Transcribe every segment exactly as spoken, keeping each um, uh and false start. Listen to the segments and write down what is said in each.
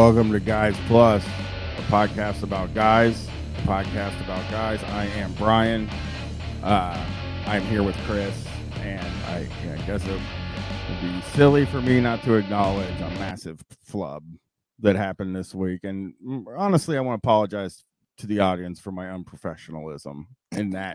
welcome to Guys Plus, a podcast about guys, a podcast about guys. I am Brian. Uh, I'm here with Chris, and I, yeah, I guess it would be silly for me not to acknowledge a massive flub that happened this week. And honestly, I want to apologize to the audience for my unprofessionalism in that.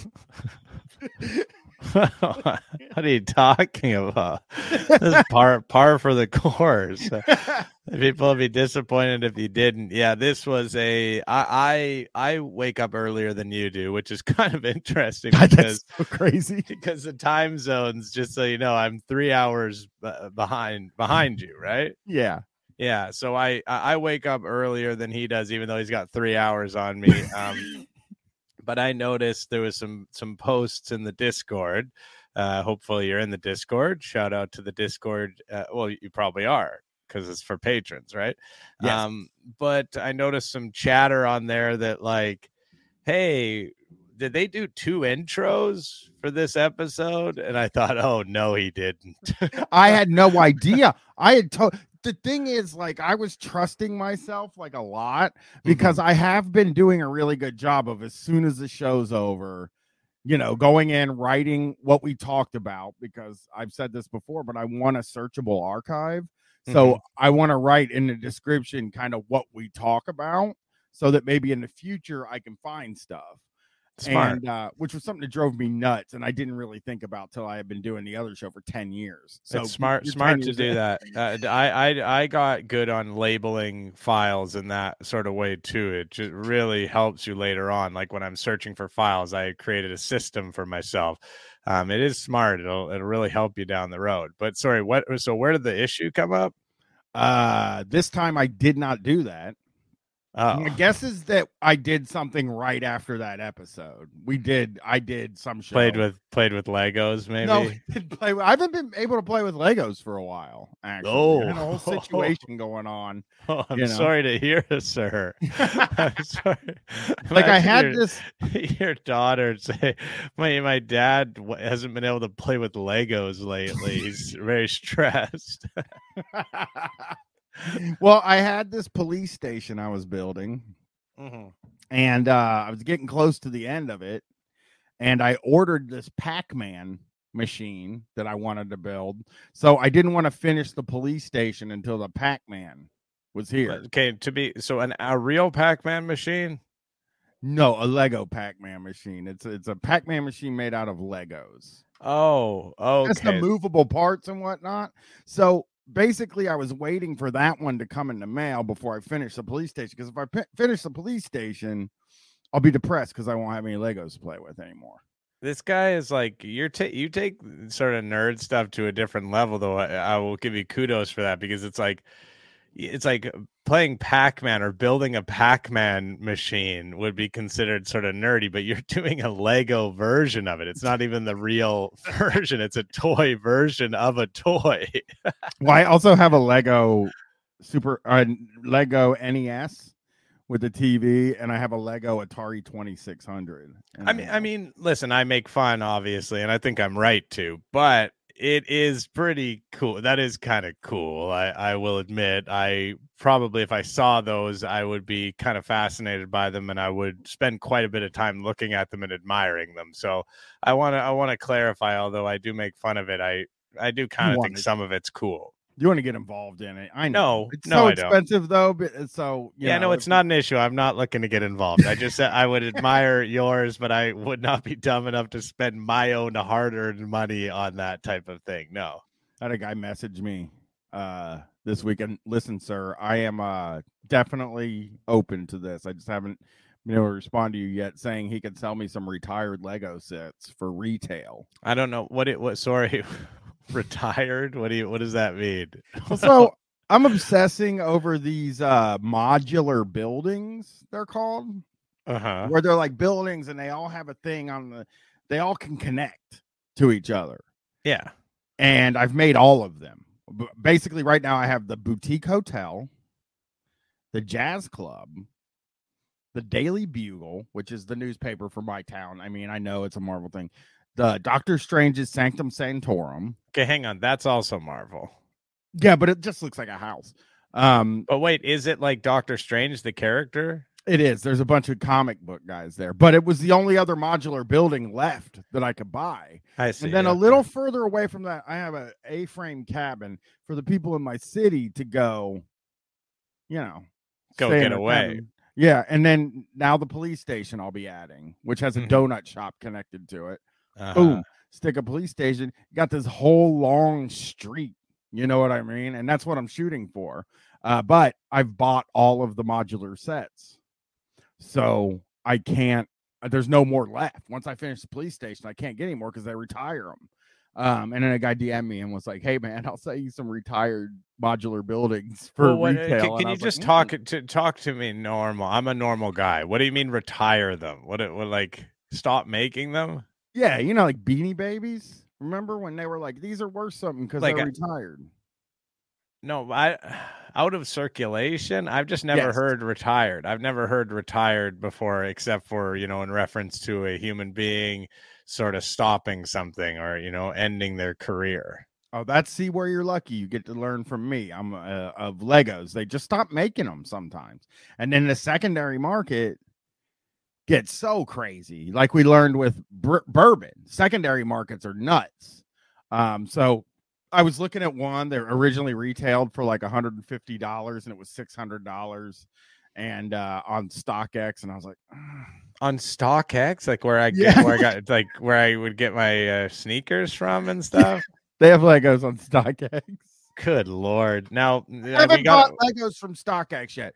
What are you talking about? This is par par for the course. People would be disappointed if you didn't. Yeah, this was a. I I I wake up earlier than you do, which is kind of interesting because That's so crazy. Because the time zones. Just so you know, I'm three hours behind behind you, right? Yeah. Yeah. So I I wake up earlier than he does, even though he's got three hours on me. Um, But I noticed there was some some posts in the Discord. Uh, hopefully you're in the Discord. Shout out to the Discord. Uh, well, you probably are because it's for patrons, right? Yes. Um, but I noticed some chatter on there that like, hey, did they do two intros for this episode? And I thought, oh, no, he didn't. I had no idea. I had told. The thing is, like, I was trusting myself like a lot because mm-hmm. I have been doing a really good job of, as soon as the show's over, you know, going in, writing what we talked about, because I've said this before, but I want a searchable archive. So mm-hmm. I want to write in the description kind of what we talk about so that maybe in the future I can find stuff. Smart. And uh, which was something that drove me nuts, and I didn't really think about till I had been doing the other show for ten years. So it's smart, smart to do that. Uh, I, I, I got good on labeling files in that sort of way too. It just really helps you later on. Like when I'm searching for files, I created a system for myself. Um, it is smart. It'll, it'll really help you down the road. But sorry, what? So where did the issue come up? Uh, this time I did not do that. Oh. My guess is that I did something right after that episode. We did. I did some show. Played with played with Legos, maybe. No, didn't play. I haven't been able to play with Legos for a while. Actually, oh, I had a whole situation going on. Oh, I'm you know? sorry to hear this, sir. I'm sorry. Like I had your, this. Your daughter say, "My my dad hasn't been able to play with Legos lately. He's very stressed." Well, I had this police station I was building, mm-hmm. and uh, I was getting close to the end of it, and I ordered this Pac-Man machine that I wanted to build. So I didn't want to finish the police station until the Pac-Man was here. Okay, to be so an a real Pac-Man machine? No, a Lego Pac-Man machine. It's it's a Pac-Man machine made out of Legos. Oh, okay. Just the movable parts and whatnot. So basically, I was waiting for that one to come in the mail before I finish the police station. Because if I p- finish the police station, I'll be depressed because I won't have any Legos to play with anymore. This guy is like, you're ta- you take sort of nerd stuff to a different level, though. I, I will give you kudos for that, because it's like, it's like playing Pac-Man or building a Pac-Man machine would be considered sort of nerdy, but you're doing a Lego version of it. It's not even the real version. It's a toy version of a toy. Well, I also have a Lego super uh, Lego N E S with the T V, and I have a Lego Atari twenty-six hundred. I mean, I mean, listen, I make fun, obviously, and I think I'm right to, but it is pretty cool. That is kind of cool. I, I will admit, I probably, if I saw those, I would be kind of fascinated by them, and I would spend quite a bit of time looking at them and admiring them. So I want to, I want to clarify, although I do make fun of it, I, I do kind of think to, some of it's cool. You want to get involved in it. I know. No, it's no, so I expensive, don't. though. But so, yeah, know, no, it's not an issue. I'm not looking to get involved. I just said I would admire yours, but I would not be dumb enough to spend my own hard-earned money on that type of thing. No. I had a guy message me uh, this weekend. Listen, sir, I am uh, definitely open to this. I just haven't been able to respond to you yet, saying he could sell me some retired Lego sets for retail. I don't know what it was. Sorry. Retired? What do you? What does that mean? So I'm obsessing over these uh, modular buildings. They're called, uh-huh. where they're like buildings, and they all have a thing on the. They all can connect to each other. Yeah, and I've made all of them. Basically, right now I have the Boutique Hotel, the Jazz Club, the Daily Bugle, which is the newspaper for my town. I mean, I know it's a Marvel thing. The Doctor Strange's Sanctum Sanctorum. Okay, hang on. That's also Marvel. Yeah, but it just looks like a house. Um, but wait, is it like Doctor Strange, the character? It is. There's a bunch of comic book guys there, but it was the only other modular building left that I could buy. I see. And then okay. a little further away from that, I have a A-frame cabin for the people in my city to go, you know, go get away. Cabin. Yeah, and then now the police station I'll be adding, which has a mm-hmm. donut shop connected to it. Uh-huh. Boom, stick a police station. Got this whole long street. You know what I mean? And that's what I'm shooting for. Uh, but I've bought all of the modular sets. So I can't, there's no more left. Once I finish the police station, I can't get any more because they retire them. Um, and then a guy D M'd me and was like, "Hey man, I'll sell you some retired modular buildings for well, what, retail." Can, can you just like, talk mm. to talk to me normal? I'm a normal guy. What do you mean retire them? What, what like stop making them? Yeah, you know, like Beanie Babies. Remember when they were like, these are worth something because like they're a, retired? No, I out of circulation. I've just never yes. heard retired. I've never heard retired before, except for, you know, in reference to a human being sort of stopping something or, you know, ending their career. Oh, that's see where you're lucky. You get to learn from me. I'm uh, of Legos. They just stop making them sometimes. And then the secondary market gets so crazy. Like we learned with br- bourbon, secondary markets are nuts. Um, so I was looking at one. They're originally retailed for like one hundred fifty dollars and it was six hundred dollars and uh, on StockX. And I was like, ugh. On StockX, like where I get, yeah. where I got, like where I would get my uh, sneakers from and stuff. They have Legos on StockX. Good Lord! Now I haven't we got... bought Legos from StockX yet.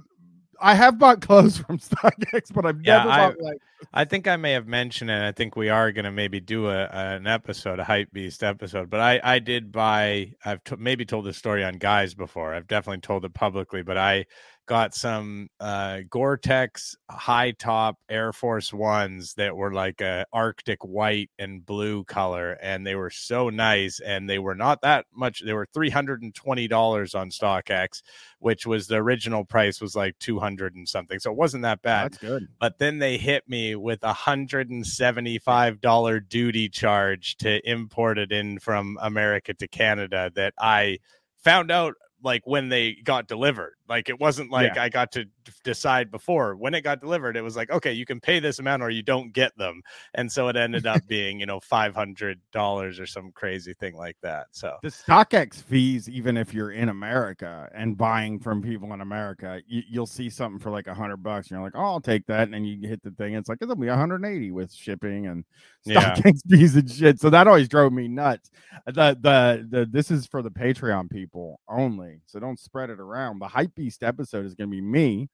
I have bought clothes from StockX, but I've yeah, never I, bought Legos. I think I may have mentioned it. I think we are going to maybe do a an episode, a Hype Beast episode. But I I did buy. I've t- maybe told this story on Guys before. I've definitely told it publicly, but I got some uh, Gore-Tex high top Air Force Ones that were like a Arctic white and blue color, and they were so nice. And they were not that much. They were three hundred twenty dollars on StockX, which was the original price was like two hundred and something. So it wasn't that bad. That's good. But then they hit me with a one hundred seventy-five dollars duty charge to import it in from America to Canada that I found out like when they got delivered. Like it wasn't like yeah. I got to decide before. When it got delivered, it was like, okay, you can pay this amount or you don't get them. And so it ended up being, you know, five hundred dollars or some crazy thing like that. So the StockX fees, even if you're in America and buying from people in America, you, you'll see something for like a hundred bucks. And you're like, oh, I'll take that. And then you hit the thing. It's like, it'll be one hundred eighty with shipping and StockX yeah. fees and shit. So that always drove me nuts. The, the, the, this is for the Patreon people only. So don't spread it around. The Hype Beast episode is going to be me,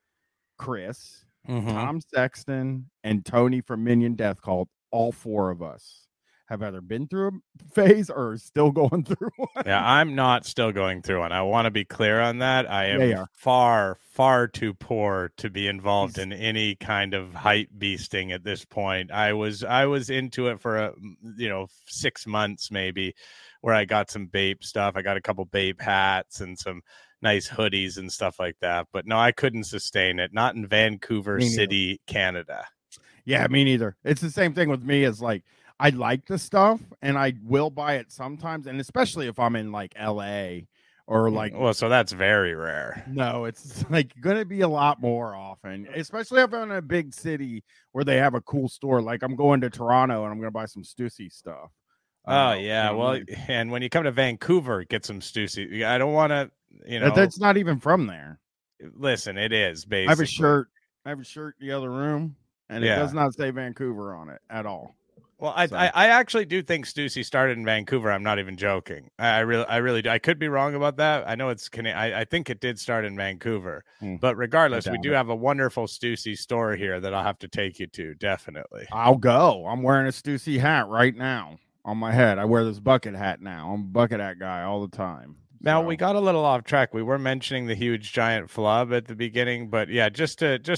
Chris, mm-hmm. Tom Sexton, and Tony from Minion Death Cult. All four of us have either been through a phase or are still going through one. Yeah, I'm not still going through one. I want to be clear on that. I am far, far too poor to be involved in any kind of hype beasting at this point. I was I was into it for a you know six months maybe, where I got some Bape stuff. I got a couple Bape hats and some nice hoodies and stuff like that. But no, I couldn't sustain it. Not in Vancouver City, Canada. Yeah, me neither. It's the same thing with me as like, I like the stuff and I will buy it sometimes. And especially if I'm in like L A or like, well, so that's very rare. No, it's like going to be a lot more often, especially if I'm in a big city where they have a cool store. Like I'm going to Toronto and I'm going to buy some Stussy stuff. Oh, uh, yeah. You know, well, and when you come to Vancouver, get some Stussy. I don't want to, you know. That's not even from there. Listen, it is, basically. I have a shirt. I have a shirt in the other room, and yeah. it does not say Vancouver on it at all. Well, I, so. I I actually do think Stussy started in Vancouver. I'm not even joking. I, I really I really do. I could be wrong about that. I know it's I, I think it did start in Vancouver. Hmm. But regardless, we do it. have a wonderful Stussy store here that I'll have to take you to. Definitely. I'll go. I'm wearing a Stussy hat right now on my head. I wear this bucket hat now. I'm a bucket hat guy all the time. Now so. we got a little off track. We were mentioning the huge giant flub at the beginning, but yeah, just to just to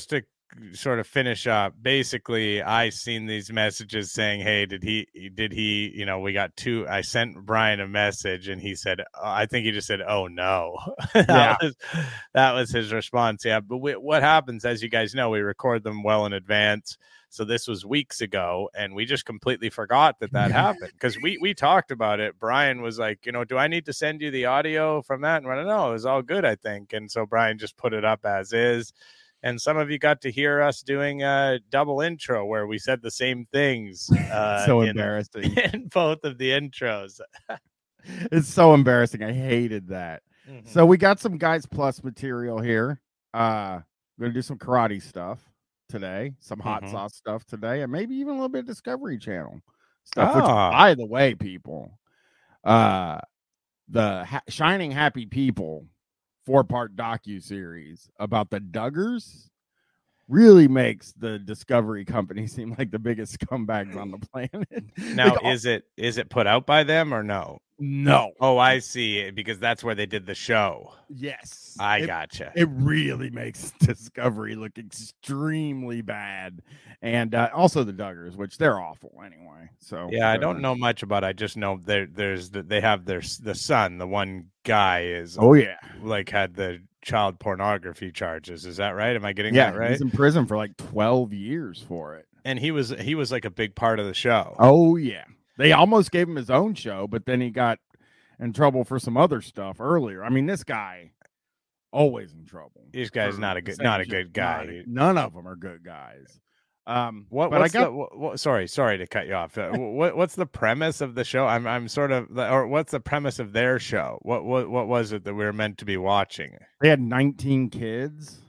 sort of finish up, basically I seen these messages saying, hey, did he did he you know, we got two. I sent Brian a message and he said, I think he just said, oh no. that Yeah. was that was his response. Yeah, but we, what happens, as you guys know, we record them well in advance. So this was weeks ago, and we just completely forgot that that happened, because we we talked about it. Brian was like, you know, do I need to send you the audio from that? And I don't know, it was all good, I think. And so Brian just put it up as is. And some of you got to hear us doing a double intro where we said the same things. Uh, so in, embarrassing in both of the intros. It's so embarrassing. I hated that. Mm-hmm. So we got some Guys Plus material here. Uh, we're gonna do some karate stuff today, some hot Mm-hmm. sauce stuff today, and maybe even a little bit of Discovery Channel stuff. Which, Ah. by the way, people, uh, the ha- Shining Happy People four-part docu-series about the Duggars really makes the Discovery Company seem like the biggest scumbags on the planet. Now, Like, is it is it put out by them or no? no. Oh, I see. Because that's where they did the show. Yes. I it, gotcha. It really makes Discovery look extremely bad. And uh, also the Duggars, which they're awful anyway. So yeah, I uh, don't know much about it. I just know there there's the, they have their the son, the one guy is Oh yeah. like had the child pornography charges. Is that right? Am I getting Yeah, that right? he's in prison for like twelve years for it. And he was he was like a big part of the show. Oh yeah. They almost gave him his own show, but then he got in trouble for some other stuff earlier. I mean, this guy always in trouble. This guy's not a good not a good guy. Not, none of them are good guys. Um, what? But What's I got the, what, what, sorry, sorry to cut you off. Uh, what what's the premise of the show? I'm I'm sort of or what's the premise of their show? What what what was it that we were meant to be watching? They had nineteen kids.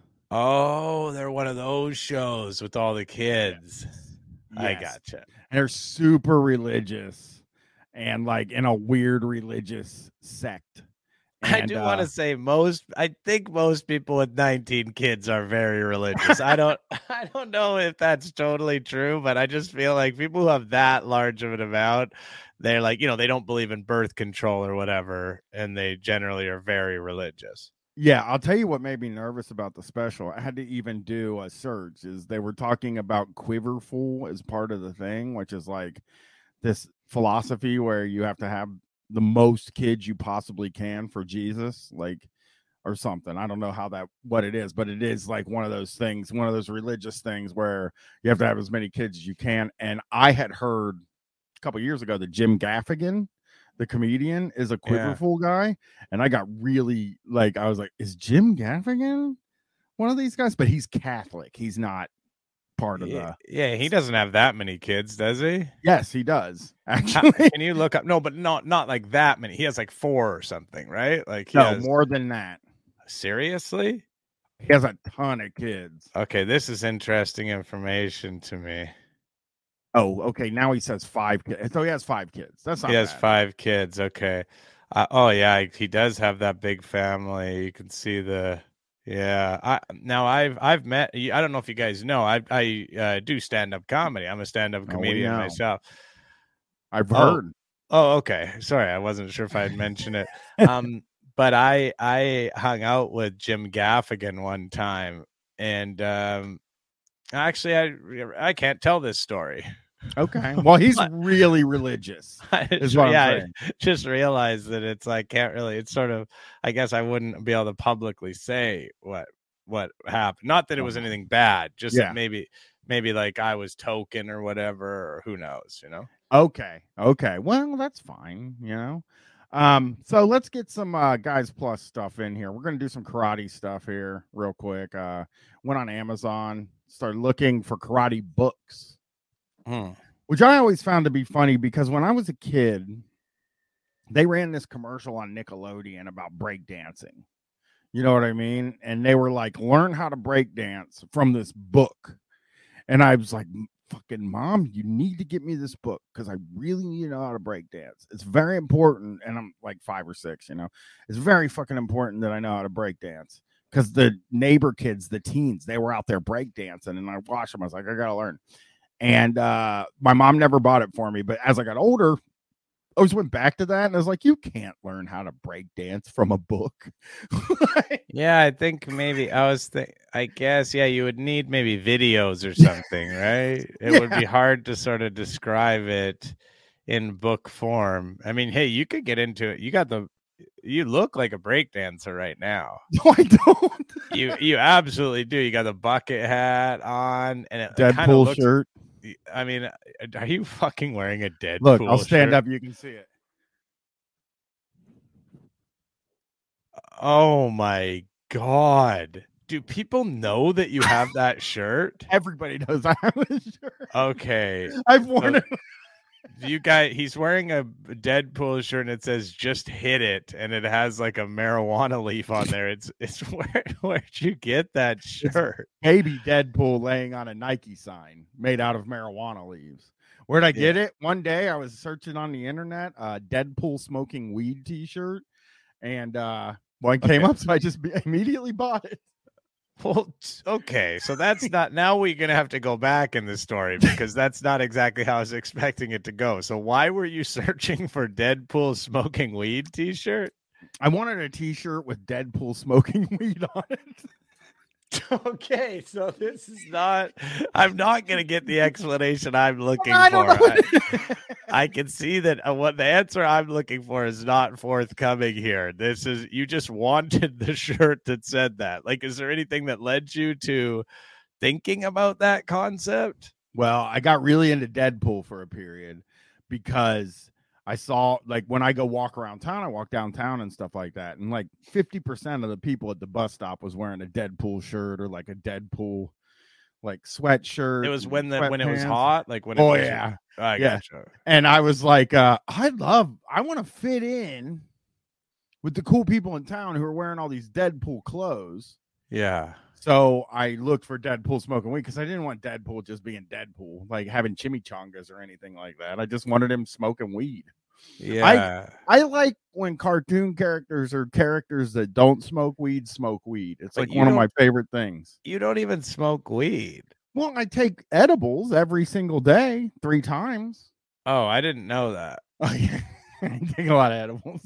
Oh, they're one of those shows with all the kids. Yes. I Yes. gotcha. And they're super religious and like in a weird religious sect. And, I do uh, want to say most I think most people with nineteen kids are very religious. I don't I don't know if that's totally true, but I just feel like people who have that large of an amount, they're like, you know, they don't believe in birth control or whatever, and they generally are very religious. Yeah, I'll tell you what made me nervous about the special. I had to even do a search. Is they were talking about Quiverful as part of the thing, which is like this philosophy where you have to have the most kids you possibly can for Jesus, like, or something. I don't know how that what it is, but it is like one of those things, one of those religious things where you have to have as many kids as you can. And I had heard a couple years ago that Jim Gaffigan, the comedian, is a Quiverful yeah. guy, and I got really like I was like, is Jim Gaffigan one of these guys? But he's Catholic. He's not part of yeah, the yeah he doesn't have that many kids, does he? Yes, he does, actually. Can you look up? No, but not not like that many. He has like four or something, right? Like he no has... more than that. Seriously, he has a ton of kids. Okay, this is interesting information to me. Oh, okay. Now he says five kids. So he has five kids. That's not he has bad. five kids. Okay. Uh, oh yeah, he does have that big family. You can see the yeah. I now I've I've met. I don't know if you guys know. I I uh, do stand up comedy. I'm a stand up comedian oh, myself. I've oh. heard. Oh, okay. Sorry, I wasn't sure if I'd mentioned it. Um, but I I hung out with Jim Gaffigan one time, and um, actually I I can't tell this story. Okay. Well, he's really religious. Is what yeah, I'm saying. I just realized that it's like can't really. It's sort of. I guess I wouldn't be able to publicly say what what happened. Not that it was anything bad. Just yeah. that maybe maybe like I was token or whatever, or who knows. You know. Okay. Okay. Well, that's fine. You know. Um. So let's get some uh, Guys Plus stuff in here. We're gonna do some karate stuff here real quick. Uh, went on Amazon, started looking for karate books. Hmm. Which I always found to be funny because when I was a kid, they ran this commercial on Nickelodeon about breakdancing. You know what I mean? And they were like, learn how to breakdance from this book. And I was like, fucking mom, you need to get me this book because I really need to know how to breakdance. It's very important. And I'm like five or six, you know, it's very fucking important that I know how to breakdance because the neighbor kids, the teens, they were out there breakdancing and I watched them. I was like, I got to learn. And uh, my mom never bought it for me. But as I got older, always went back to that, and I was like, you can't learn how to break dance from a book. Yeah, I think maybe I was think I guess yeah, you would need maybe videos or something, right? It Yeah. would be hard to sort of describe it in book form. I mean, hey, you could get into it. You got the you look like a break dancer right now. No, I don't. You you absolutely do. You got the bucket hat on and it Deadpool kind of looks, shirt. I mean, are you fucking wearing a Deadpool Look, I'll stand shirt? up. You can see it. Oh my God. Do people know that you have that shirt? Everybody knows I have a shirt. Okay. I've worn So, it. you guys, he's wearing a Deadpool shirt and it says "Just hit it," and it has like a marijuana leaf on there. It's it's where where'd you get that shirt? Baby Deadpool laying on a Nike sign made out of marijuana leaves. Where'd I get yeah. it? One day I was searching on the internet, uh, Deadpool smoking weed T-shirt, and uh, one came okay. up, so I just be- immediately bought it. Well, okay, so that's not, now we're going to have to go back in this story because that's not exactly how I was expecting it to go. So why were you searching for Deadpool smoking weed t-shirt? I wanted a t-shirt with Deadpool smoking weed on it. Okay, so this is not, I'm not going to get the explanation I'm looking I for. Don't know. I, I can see that uh, what the answer I'm looking for is not forthcoming here. This is, you just wanted the shirt that said that. Like, is there anything that led you to thinking about that concept? Well, I got really into Deadpool for a period because I saw, like, when I go walk around town, I walk downtown and stuff like that. And like fifty percent of the people at the bus stop was wearing a Deadpool shirt or like a Deadpool like sweatshirt. It was when the when it was hot, like when it oh was, yeah. I yeah. gotcha. And I was like, uh, I love I want to fit in with the cool people in town who are wearing all these Deadpool clothes. Yeah. So I looked for Deadpool smoking weed because I didn't want Deadpool just being Deadpool, like having chimichangas or anything like that. I just wanted him smoking weed. Yeah. I, I like when cartoon characters or characters that don't smoke weed smoke weed. It's But like one of my favorite things. You don't even smoke weed. Well, I take edibles every single day, three times. Oh, I didn't know that. Oh, yeah. I take a lot of edibles.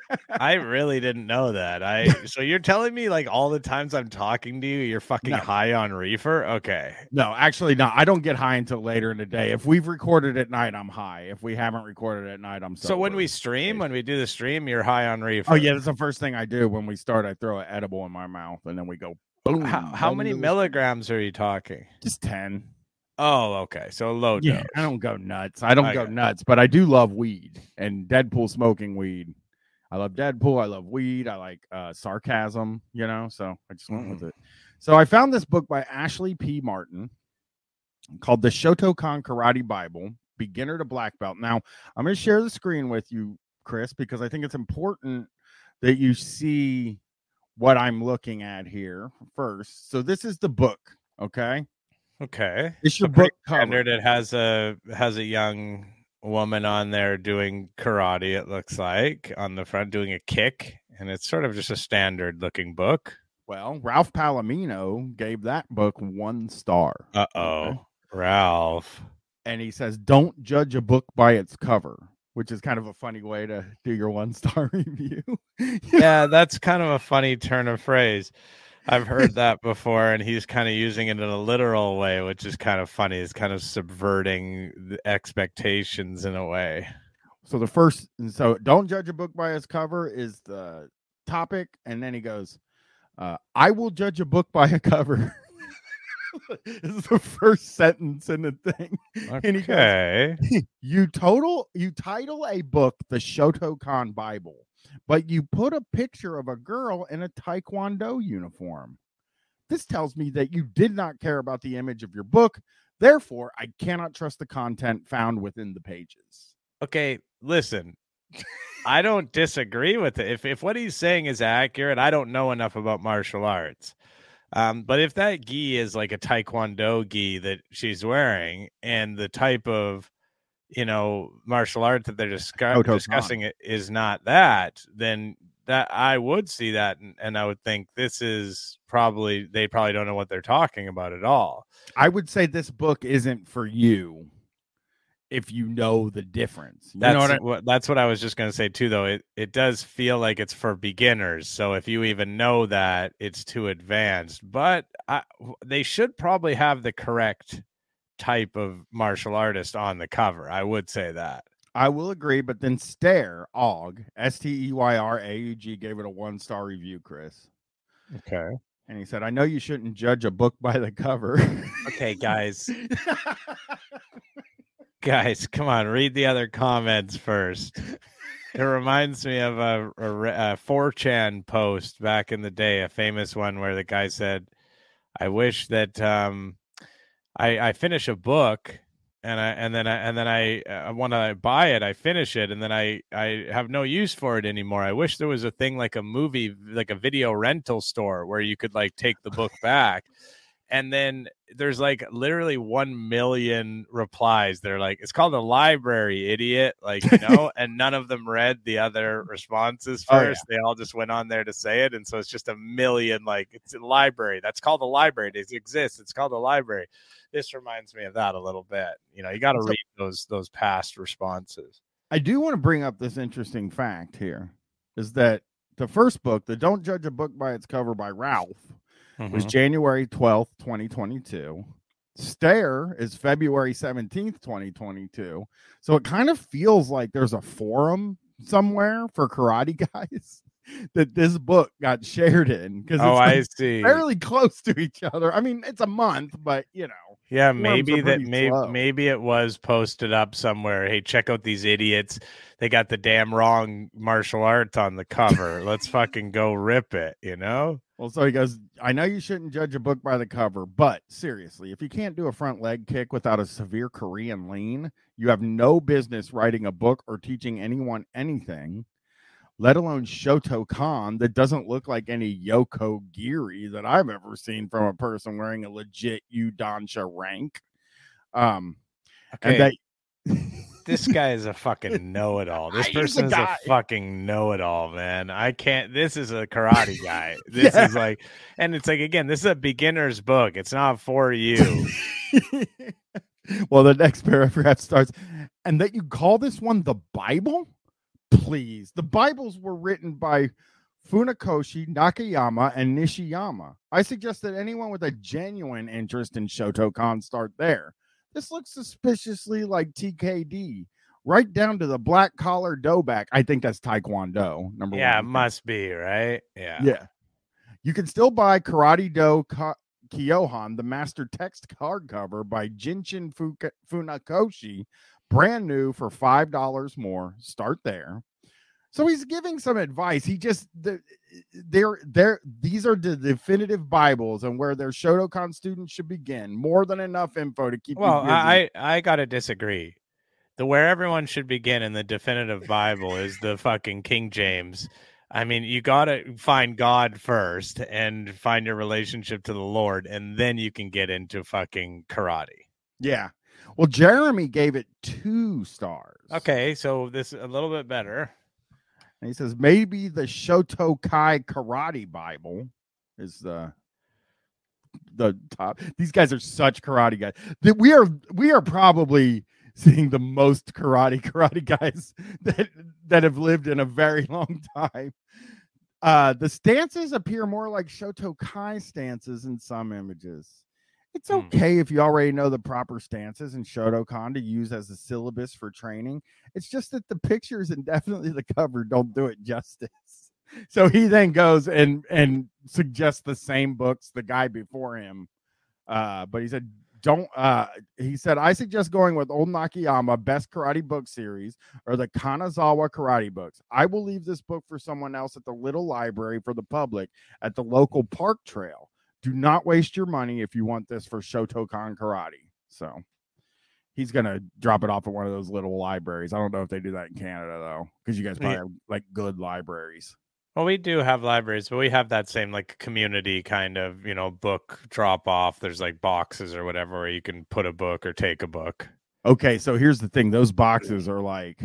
I really didn't know that. I so you're telling me like all the times I'm talking to you, you're fucking no. high on reefer? Okay. No, actually, no. I don't get high until later in the day. If we've recorded at night, I'm high. If we haven't recorded at night, I'm sober. So when we stream, when we do the stream, you're high on reefer. Oh yeah, that's the first thing I do when we start. I throw an edible in my mouth, and then we go boom. How, how many milligrams are you talking? Just ten. Oh, okay. So low dose. Yeah, I don't go nuts. I don't okay. go nuts, but I do love weed and Deadpool smoking weed. I love Deadpool. I love weed. I like uh, sarcasm, you know, so I just went mm. with it. So I found this book by Ashley P. Martin called The Shotokan Karate Bible, Beginner to Black Belt. Now, I'm going to share the screen with you, Chris, because I think it's important that you see what I'm looking at here first. So this is the book, okay? Okay. It's your book cover. It has a has a young woman on there doing karate, it looks like, on the front doing a kick, and it's sort of just a standard looking book. Well, Ralph Palomino gave that book one star. Uh-oh. Okay. Ralph. And he says, don't judge a book by its cover, which is kind of a funny way to do your one star review. Yeah, that's kind of a funny turn of phrase. I've heard that before, and he's kind of using it in a literal way, which is kind of funny. It's kind of subverting the expectations in a way. So the first, so don't judge a book by its cover is the topic, and then he goes, uh, I will judge a book by a cover. This is the first sentence in the thing. Okay. And he goes, you total, you title a book the Shotokan Bible, but you put a picture of a girl in a Taekwondo uniform. This tells me that you did not care about the image of your book. Therefore, I cannot trust the content found within the pages. Okay, listen. I don't disagree with it. If if what he's saying is accurate, I don't know enough about martial arts. Um, but if that gi is like a Taekwondo gi that she's wearing, and the type of, you know, martial art that they're discuss- discussing it is not that, then that I would see that, and, and I would think this is probably, they probably don't know what they're talking about at all. I would say this book isn't for you if you know the difference. You That's know what I what that's what I was just going to say too, though. It it does feel like it's for beginners. So if you even know that, it's too advanced. But I, they should probably have the correct type of martial artist on the cover. I would say that. I will agree, but then Steyr, O G, S T E Y R A U G, gave it a one-star review, Chris. Okay. And he said, I know you shouldn't judge a book by the cover. Okay, guys. Guys, come on, read the other comments first. It reminds me of a, a, a four chan post back in the day, a famous one where the guy said, I wish that um, I, I finish a book and I and then I and then I uh, when I buy it, I finish it, and then I I have no use for it anymore. I wish there was a thing like a movie, like a video rental store where you could like take the book back. And then there's like literally one million replies. They're like, it's called a library, idiot. Like, you know, and none of them read the other responses first. Oh, yeah. They all just went on there to say it. And so it's just a million, like, it's a library. That's called a library. It exists. It's called a library. This reminds me of that a little bit. You know, you got to so, read those, those past responses. I do want to bring up this interesting fact here is that the first book, the Don't Judge a Book by Its Cover by Ralph, Mm-hmm. was January twelfth, twenty twenty-two. Steyr is February seventeenth, twenty twenty-two. So it kind of feels like there's a forum somewhere for karate guys that this book got shared in. Because oh, it's I like see. fairly close to each other. I mean, it's a month, but you know. Yeah, maybe that maybe maybe it was posted up somewhere. Hey, check out these idiots. They got the damn wrong martial arts on the cover. Let's fucking go rip it, you know? Well, so he goes, I know you shouldn't judge a book by the cover, but seriously, if you can't do a front leg kick without a severe Korean lean, you have no business writing a book or teaching anyone anything, let alone Shotokan that doesn't look like any Yoko Giri that I've ever seen from a person wearing a legit Udansha rank. Um, okay. And that this guy is a fucking know-it-all. This person is a fucking know-it-all, man. I can't. This is a karate guy. This yeah. is like, and it's like, again, this is a beginner's book. It's not for you. Well, the next paragraph starts, and that you call this one the Bible? Please. The Bibles were written by Funakoshi, Nakayama, and Nishiyama. I suggest that anyone with a genuine interest in Shotokan start there. This looks suspiciously like T K D, right down to the black collar dough back. I think that's Taekwondo. Number yeah, one. Yeah, it must be, right? Yeah. Yeah. You can still buy Karate Do Ka- Kyohan, the master text hardcover by Jinshin Fuka- Funakoshi, brand new for five dollars more. Start there. So he's giving some advice. He just the, they're they're these are the definitive Bibles and where their Shotokan students should begin. More than enough info to keep well, you busy. I I gotta disagree. The where everyone should begin in the definitive Bible is the fucking King James. I mean, you gotta find God first and find your relationship to the Lord, and then you can get into fucking karate. Yeah. Well, Jeremy gave it two stars. Okay, so this is a little bit better. And he says maybe the Shotokai Karate Bible is the the top. These guys are such karate guys. That we are we are probably seeing the most karate karate guys that that have lived in a very long time. Uh, the stances appear more like Shotokai stances in some images. It's okay hmm. if you already know the proper stances in Shotokan to use as a syllabus for training. It's just that the pictures and definitely the cover don't do it justice. So he then goes and and suggests the same books the guy before him. Uh, but he said, don't, uh, he said, I suggest going with Old Nakayama Best Karate Book Series or the Kanazawa Karate Books. I will leave this book for someone else at the little library for the public at the local park trail. Do not waste your money if you want this for Shotokan Karate. So he's going to drop it off at one of those little libraries. I don't know if they do that in Canada, though, because you guys probably yeah. have like good libraries. Well, we do have libraries, but we have that same like community kind of, you know, book drop off. There's like boxes or whatever where you can put a book or take a book. Okay, so here's the thing. Those boxes are like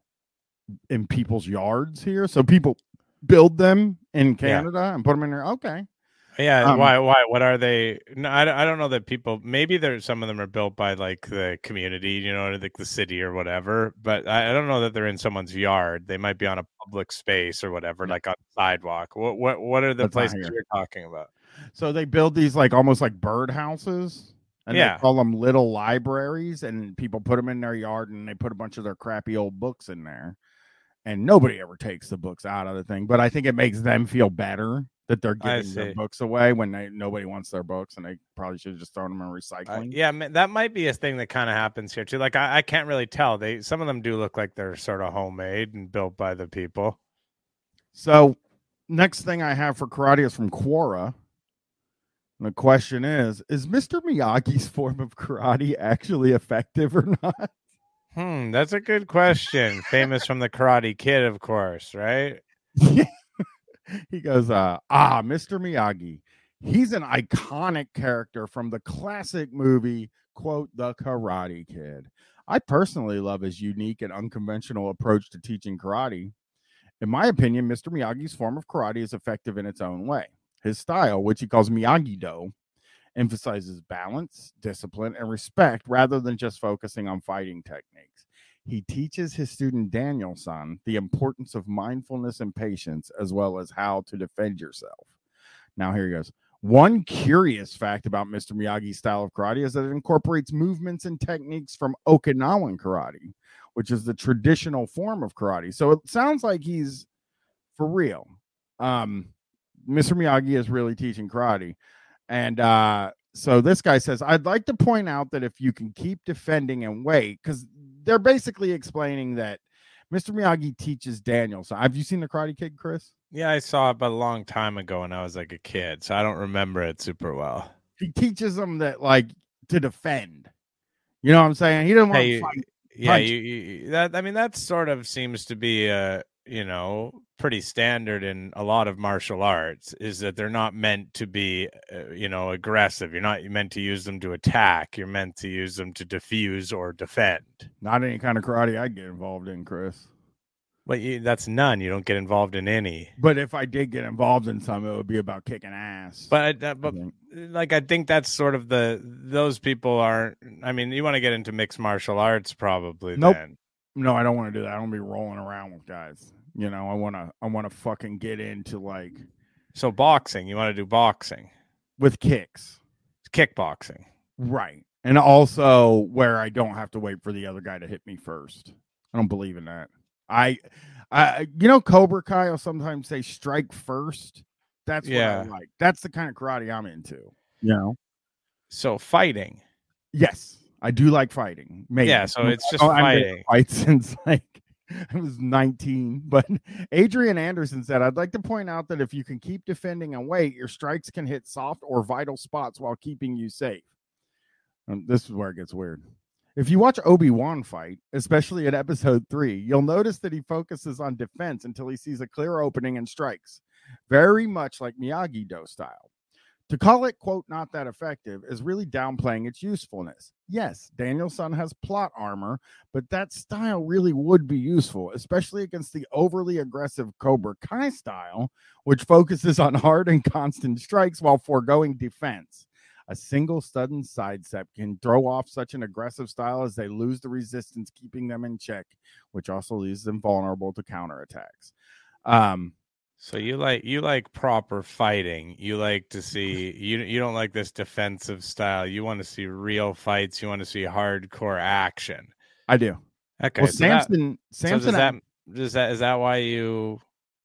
in people's yards here. So people build them in Canada yeah. and put them in there. Okay. Yeah, Um, why? Why? What are they? No, I, don't- I don't know that people. Maybe there's some of them are built by like the community, you know, like the city or whatever. But I, I don't know that they're in someone's yard. They might be on a public space or whatever, yeah, like on the sidewalk. What? What? What are the that's not places here. you're talking about? So they build these like almost like bird houses, and they Yeah, call them little libraries, and people put them in their yard, and they put a bunch of their crappy old books in there, and nobody ever takes the books out of the thing. But I think it makes them feel better that they're I giving their see. books away when they nobody wants their books, and they probably should have just thrown them in Uh, recycling. yeah, ma- that might be a thing that kind of happens here too. Like I, I can't really tell. They some of them do look like they're sort of homemade and built by the people. So next thing I have for karate is from Quora. And the question is, is Mister Miyagi's form of karate actually effective or not? Hmm, that's a good question. Famous from the Karate Kid, of course, right? He goes, uh, ah, Mister Miyagi. He's an iconic character from the classic movie, quote, The Karate Kid. I personally love his unique and unconventional approach to teaching karate. In my opinion, Mister Miyagi's form of karate is effective in its own way. His style, which he calls Miyagi-Do, emphasizes balance, discipline, and respect rather than just focusing on fighting techniques. He teaches his student Daniel-san the importance of mindfulness and patience, as well as how to defend yourself. Now, here he goes. One curious fact about Mister Miyagi's style of karate is that it incorporates movements and techniques from Okinawan karate, which is the traditional form of karate. So it sounds like he's for real. Um, Mister Miyagi is really teaching karate. And uh, so this guy says, I'd like to point out that if you can keep defending and wait, because they're basically explaining that Mister Miyagi teaches Daniel. So have you seen the Karate Kid, Chris? Yeah, I saw it, but a long time ago when I was like a kid, so I don't remember it super well. He teaches them that, like, to defend. You know what I'm saying? He doesn't want Hey, to fight. yeah, punch. you, you that I mean that sort of seems to be a you know pretty standard in a lot of martial arts is that they're not meant to be uh, you know aggressive. You're not meant to use them to attack. You're meant to use them to diffuse or defend. Not any kind of karate I'd get involved in, Chris. But you, that's none. You don't get involved in any. But if I did get involved in some, it would be about kicking ass. But uh, but like I think that's sort of the those people aren't. I mean, you want to get into mixed martial arts, probably. Nope. Then. No, I don't want to do that. I don't be rolling around with guys. You know, I want to. I want to fucking get into like. So boxing. You want to do boxing with kicks, kickboxing, right? And also where I don't have to wait for the other guy to hit me first. I don't believe in that. I, I, you know, Cobra Kai will sometimes say strike first. That's yeah. what I like. That's the kind of karate I'm into. You know. So fighting. Yes, I do like fighting. Maybe. Yeah. So it's just oh, fighting. Fight since like I was nineteen. But Adrian Anderson said, I'd like to point out that if you can keep defending and wait, your strikes can hit soft or vital spots while keeping you safe. Um, this is where it gets weird. If you watch Obi-Wan fight, especially in episode three, you'll notice that he focuses on defense until he sees a clear opening and strikes, very much like Miyagi-Do style. To call it, quote, not that effective is really downplaying its usefulness. Yes, Daniel-san has plot armor, but that style really would be useful, especially against the overly aggressive Cobra Kai style, which focuses on hard and constant strikes while foregoing defense. A single sudden sidestep can throw off such an aggressive style as they lose the resistance, keeping them in check, which also leaves them vulnerable to counterattacks. Um, so you like you like proper fighting. You like to see you you don't like this defensive style. You want to see real fights. You want to see hardcore action. I do. Okay. Well, so Samson, that, Samson, so does that does that is that why you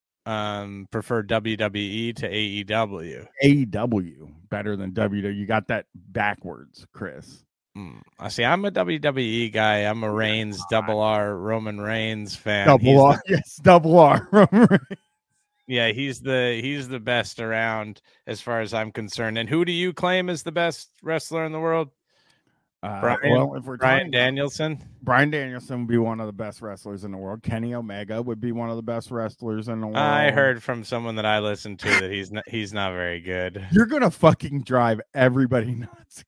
um prefer W W E to A E W? A E W better than W W E. You got that backwards, Chris. Mm, I see. I'm a W W E guy. I'm a Reigns, Double R, Roman Reigns fan. Double he's R, the, yes, Double R. Roman Reigns. Yeah, he's the he's the best around as far as I'm concerned. And who do you claim is the best wrestler in the world? Uh, Brian, well, if we're Brian Danielson. About, Brian Danielson would be one of the best wrestlers in the world. Kenny Omega would be one of the best wrestlers in the world. I heard from someone that I listened to that he's not he's not very good. You're gonna fucking drive everybody nuts.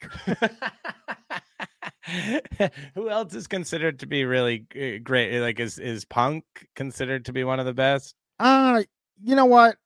Who else is considered to be really great? Like, is is Punk considered to be one of the best? Uh, you know what?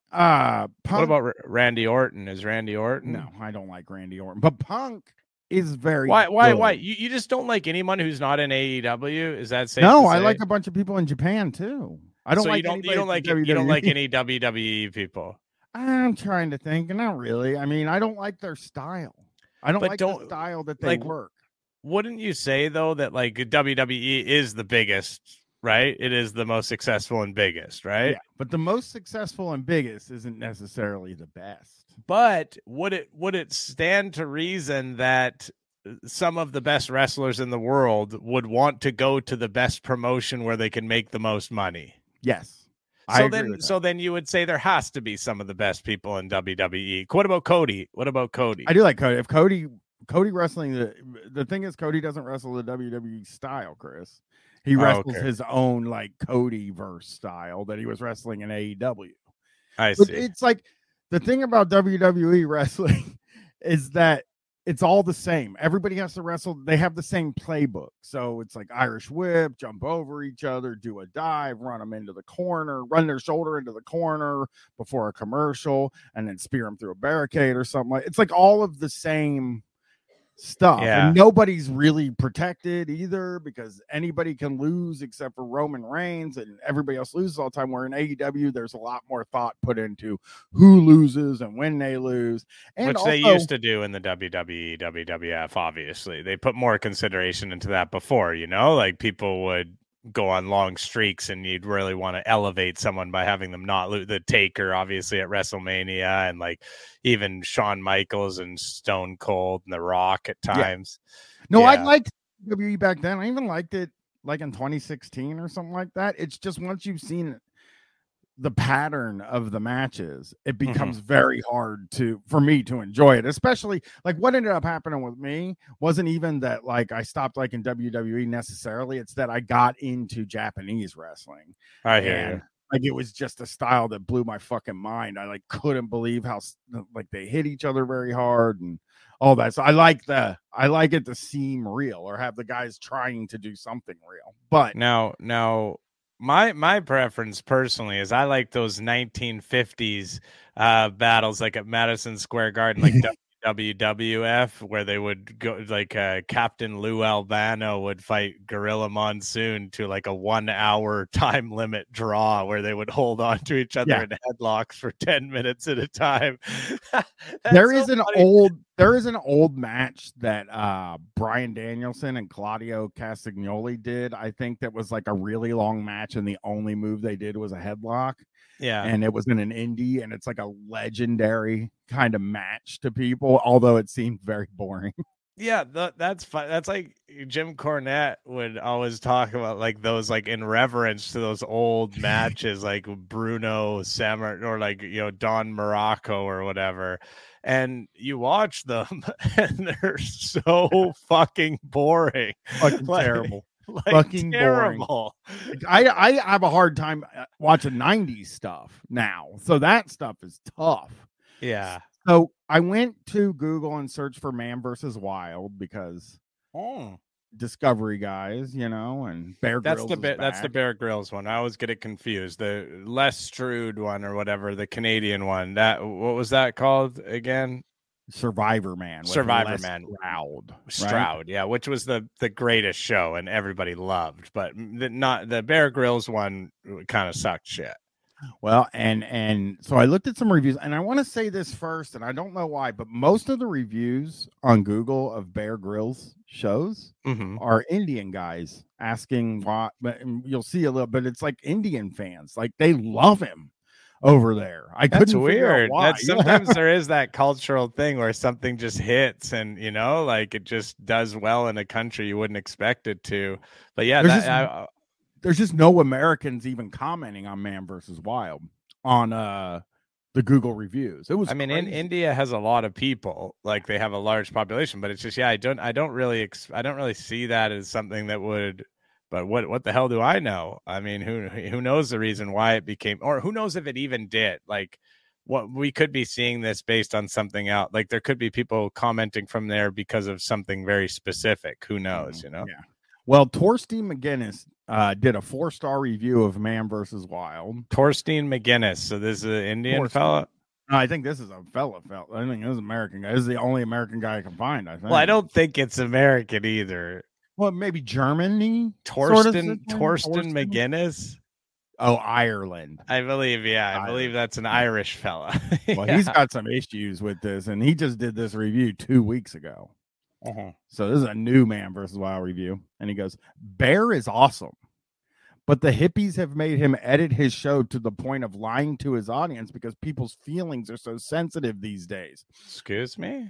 Uh, Punk, what about R- Randy Orton? Is Randy Orton? No, I don't like Randy Orton, but Punk is very why why good. why you, you just don't like anyone who's not in A E W? Is that safe? No, to I say? like a bunch of people in Japan too. I don't so like you don't you anybody don't like from you don't W W E. like any W W E people. I'm trying to think, not really. I mean, I don't like their style. I don't But like don't- the style that they like, work. Wouldn't you say though that like W W E is the biggest, right? It is the most successful and biggest, right? Yeah, but the most successful and biggest isn't necessarily the best. But would it would it stand to reason that some of the best wrestlers in the world would want to go to the best promotion where they can make the most money? Yes. So I then, so then you would say there has to be some of the best people in W W E. What about Cody? What about Cody? I do like Cody. If Cody, Cody wrestling, the the thing is, Cody doesn't wrestle the W W E style, Chris. He Oh, wrestles okay. his own like Cody verse style that he was wrestling in A E W. I But see. it's like the thing about W W E wrestling is that it's all the same. Everybody has to wrestle. They have the same playbook. So it's like Irish whip, jump over each other, do a dive, run them into the corner, run their shoulder into the corner before a commercial, and then spear them through a barricade or something like. It's like all of the same stuff. Yeah. And nobody's really protected either because anybody can lose except for Roman Reigns, and everybody else loses all the time. Where in A E W, there's a lot more thought put into who loses and when they lose. And Which also, they used to do in the W W E, W W F, obviously. They put more consideration into that before, you know? Like people would go on long streaks and you'd really want to elevate someone by having them not lose. The Taker, obviously, at WrestleMania, and like even Shawn Michaels and Stone Cold and The Rock at times. Yeah. No, yeah. I liked W W E back then. I even liked it like in twenty sixteen or something like that. It's just once you've seen the pattern of the matches, it becomes mm-hmm. very hard to for me to enjoy it, especially like what ended up happening with me wasn't even that like I stopped liking W W E necessarily. It's that I got into Japanese wrestling. I hear and, you. Like it was just a style that blew my fucking mind. I like couldn't believe how like they hit each other very hard and all that. So I like the I like it to seem real or have the guys trying to do something real. But now now My my preference personally is I like those nineteen fifties uh, battles like at Madison Square Garden, like W W F, where they would go like uh, Captain Lou Albano would fight Gorilla Monsoon to like a one hour time limit draw where they would hold on to each other Yeah. in headlocks for ten minutes at a time. there so is an funny. old there is an old match that uh Bryan Danielson and Claudio Castagnoli did. I think that was like a really long match, and the only move they did was a headlock. Yeah. And it was in an indie, and it's like a legendary kind of match to people, although it seemed very boring. Yeah, th- that's fun. That's like Jim Cornette would always talk about like those like in reverence to those old matches like Bruno Sammer or like, you know, Don Morocco or whatever. And you watch them and they're so fucking boring. Fucking like, terrible. Like fucking terrible. Boring. I I have a hard time watching nineties stuff now. So that stuff is tough. Yeah. So I went to Google and searched for Man versus Wild because oh. Discovery guys, you know, and Bear That's Grylls the ba- is that's the back. Bear Grylls one. I always get it confused. The Les Strude one or whatever, the Canadian one. That what was that called again? Survivor Man. with Survivor Les Man. Stroud. right? Stroud, yeah, which was the the greatest show and everybody loved, but the, not the Bear Grylls one kind of sucked shit. Well, and and so I looked at some reviews, and I want to say this first, and I don't know why, but most of the reviews on Google of Bear Grylls shows Mm-hmm. are Indian guys asking why. But you'll see a little, but it's like Indian fans, like they love him over there. I That's couldn't figure out weird. why. That's sometimes there is that cultural thing where something just hits, and you know, like it just does well in a country you wouldn't expect it to. But yeah, There's that, just- I, There's just no Americans even commenting on Man versus Wild on uh the Google reviews. It was I mean, in crazy. India has a lot of people, like they have a large population, but it's just yeah, I don't, I don't really, ex- I don't really see that as something that would. But what, what the hell do I know? I mean, who, who knows the reason why it became, or who knows if it even did? Like, what we could be seeing this based on something else. Like, there could be people commenting from there because of something very specific. Who knows? You know? Yeah. Well, Torstein McGinnis uh, did a four star review of Man versus Wild. Torstein McGinnis. So this is an Indian Torstein. fella. No, I think this is a fella. fella. I think this is an American guy. This is the only American guy I can find. I think. Well, I don't think it's American either. Well, maybe Germany. Torsten sort of Torsten McGinnis. Oh, Ireland. I believe, yeah, I Ireland. believe that's an Irish fella. Well, yeah. He's got some issues with this, and he just did this review two weeks ago. Uh-huh. So this is a new Man versus Wild review, and he goes, "Bear is awesome, but the hippies have made him edit his show to the point of lying to his audience because people's feelings are so sensitive these days." Excuse me?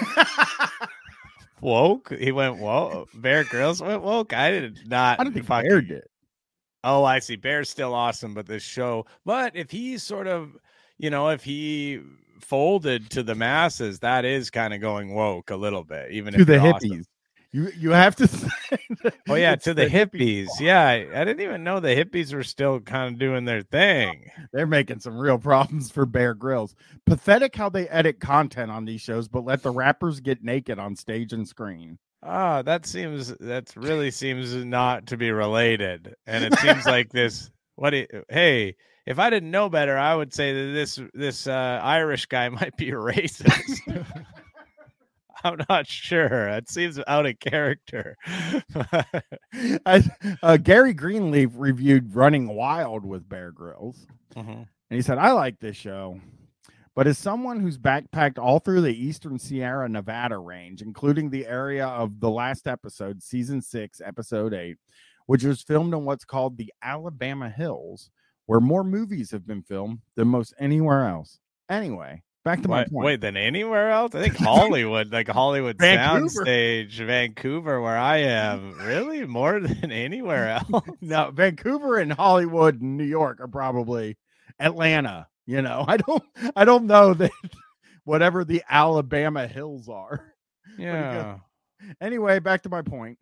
Woke? He went woke? Bear Grylls went woke? I did not. I don't think fucking... Bear did. Oh, I see. Bear's still awesome, but this show. But if he's sort of, you know, if he folded to the masses, that is kind of going woke a little bit, even to if the hippies. Awesome. You you have to say oh yeah, to the, the hippies. hippies. Yeah, I, I didn't even know the hippies were still kind of doing their thing. They're making some real problems for Bear Grylls. Pathetic how they edit content on these shows, but let the rappers get naked on stage and screen. Ah, that seems that really seems not to be related, and it seems like this. What? Do you, hey, if I didn't know better, I would say that this this uh, Irish guy might be racist. I'm not sure. It seems out of character. I, uh, Gary Greenleaf reviewed Running Wild with Bear Grylls, mm-hmm. and he said, "I like this show. But as someone who's backpacked all through the Eastern Sierra Nevada range, including the area of the last episode, season six, episode eight, which was filmed in what's called the Alabama Hills, where more movies have been filmed than most anywhere else." Anyway, back to my what, point. Wait, than anywhere else? I think Hollywood, like Hollywood Soundstage, Vancouver, where I am. Really? More than anywhere else? No, Vancouver and Hollywood and New York are probably Atlanta. You know, I don't, I don't know that whatever the Alabama Hills are. Yeah. Anyway, back to my point.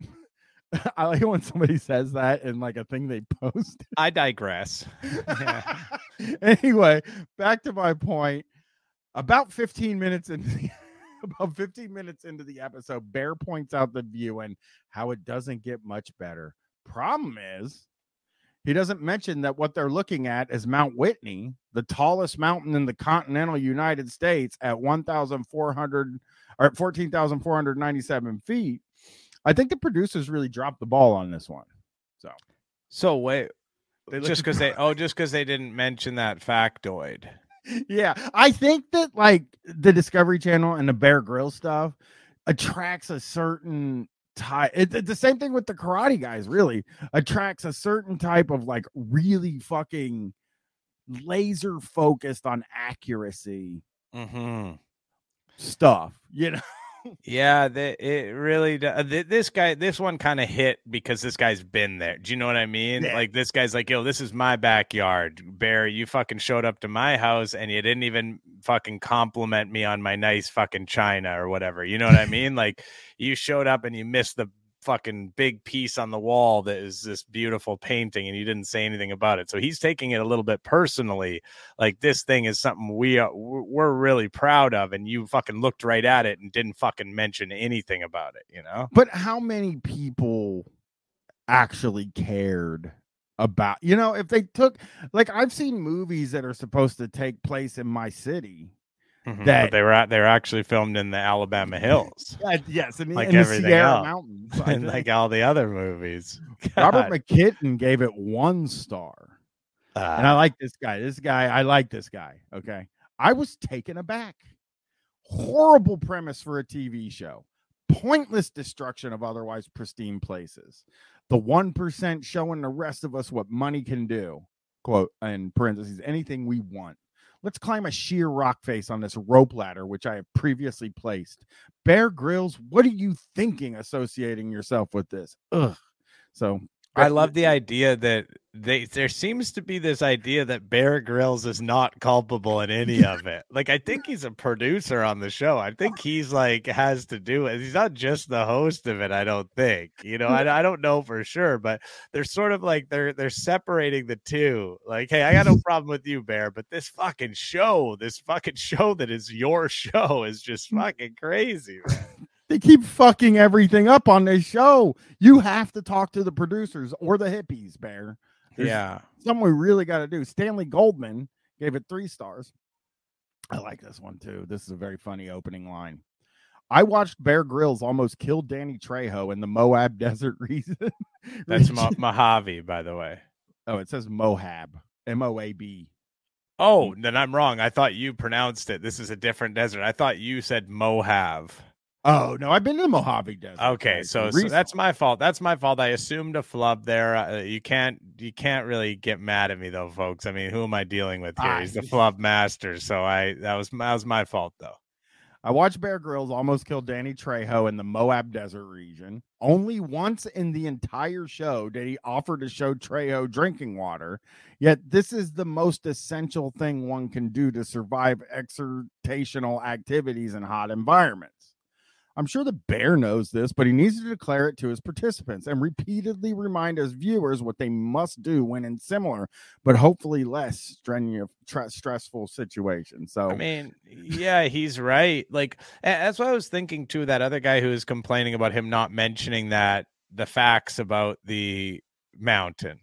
I like when somebody says that in like a thing they post. I digress. Yeah. Anyway, back to my point. About fifteen minutes into the, about fifteen minutes into the episode, Bear points out the view and how it doesn't get much better. Problem is, he doesn't mention that what they're looking at is Mount Whitney, the tallest mountain in the continental United States at one thousand four hundred or fourteen thousand four hundred ninety-seven feet. I think the producers really dropped the ball on this one. So, so wait, just because they, oh, just because they didn't mention that factoid. Yeah, I think that like the Discovery Channel and the Bear Grylls stuff attracts a certain type. It's the same thing with the Karate Guys, really attracts a certain type of like really fucking laser focused on accuracy mm-hmm. stuff, you know. Yeah, the, it really does. This guy, this one kind of hit because this guy's been there. Do you know what I mean? Yeah. Like this guy's like, yo, this is my backyard. Bear, you fucking showed up to my house and you didn't even fucking compliment me on my nice fucking china or whatever. You know what I mean? Like you showed up and you missed the fucking big piece on the wall that is this beautiful painting and you didn't say anything about it. So he's taking it a little bit personally, like this thing is something we are we're really proud of, and you fucking looked right at it and didn't fucking mention anything about it, you know. But how many people actually cared about, you know, if they took, like, I've seen movies that are supposed to take place in my city. Mm-hmm. That but they were at, they were actually filmed in the Alabama Hills. Uh, yes, and like in everything the Sierra else. Mountains, and like all the other movies. God. Robert McKitton gave it one star, uh, and I like this guy. This guy, I like this guy. Okay, I was taken aback. Horrible premise for a T V show. Pointless destruction of otherwise pristine places. The one percent showing the rest of us what money can do. Quote in parentheses, anything we want. Let's climb a sheer rock face on this rope ladder, which I have previously placed. Bear Grylls, what are you thinking associating yourself with this? Ugh. So I love the idea that they there seems to be this idea that Bear Grylls is not culpable in any of it. Like, I think he's a producer on the show. I think he's like has to do it. He's not just the host of it, I don't think. You know, I, I don't know for sure, but they're sort of like they're they're separating the two. Like, hey, I got no problem with you, Bear, but this fucking show, this fucking show that is your show is just fucking crazy, man. They keep fucking everything up on this show. You have to talk to the producers or the hippies, Bear. There's yeah. something we really got to do. Stanley Goldman gave it three stars. I like this one too. This is a very funny opening line. I watched Bear Grylls almost kill Danny Trejo in the Moab Desert region. That's Mo- Mojave, by the way. Oh, it says Moab. M O A B. Oh, then I'm wrong. I thought you pronounced it. This is a different desert. I thought you said Mojave. Oh, no, I've been to the Mojave Desert. Okay, so, so that's my fault. That's my fault. I assumed a flub there. Uh, you can't you can't really get mad at me though, folks. I mean, who am I dealing with here? He's the flub master. So I that was that was my fault though. I watched Bear Grylls almost kill Danny Trejo in the Moab Desert region. Only once in the entire show did he offer to show Trejo drinking water. Yet this is the most essential thing one can do to survive exertational activities in hot environments. I'm sure the bear knows this, but he needs to declare it to his participants and repeatedly remind his viewers what they must do when in similar, but hopefully less strenuous, tr- stressful situations. So, I mean, yeah, he's right. Like, that's what I was thinking too. That other guy who was complaining about him not mentioning that the facts about the mountain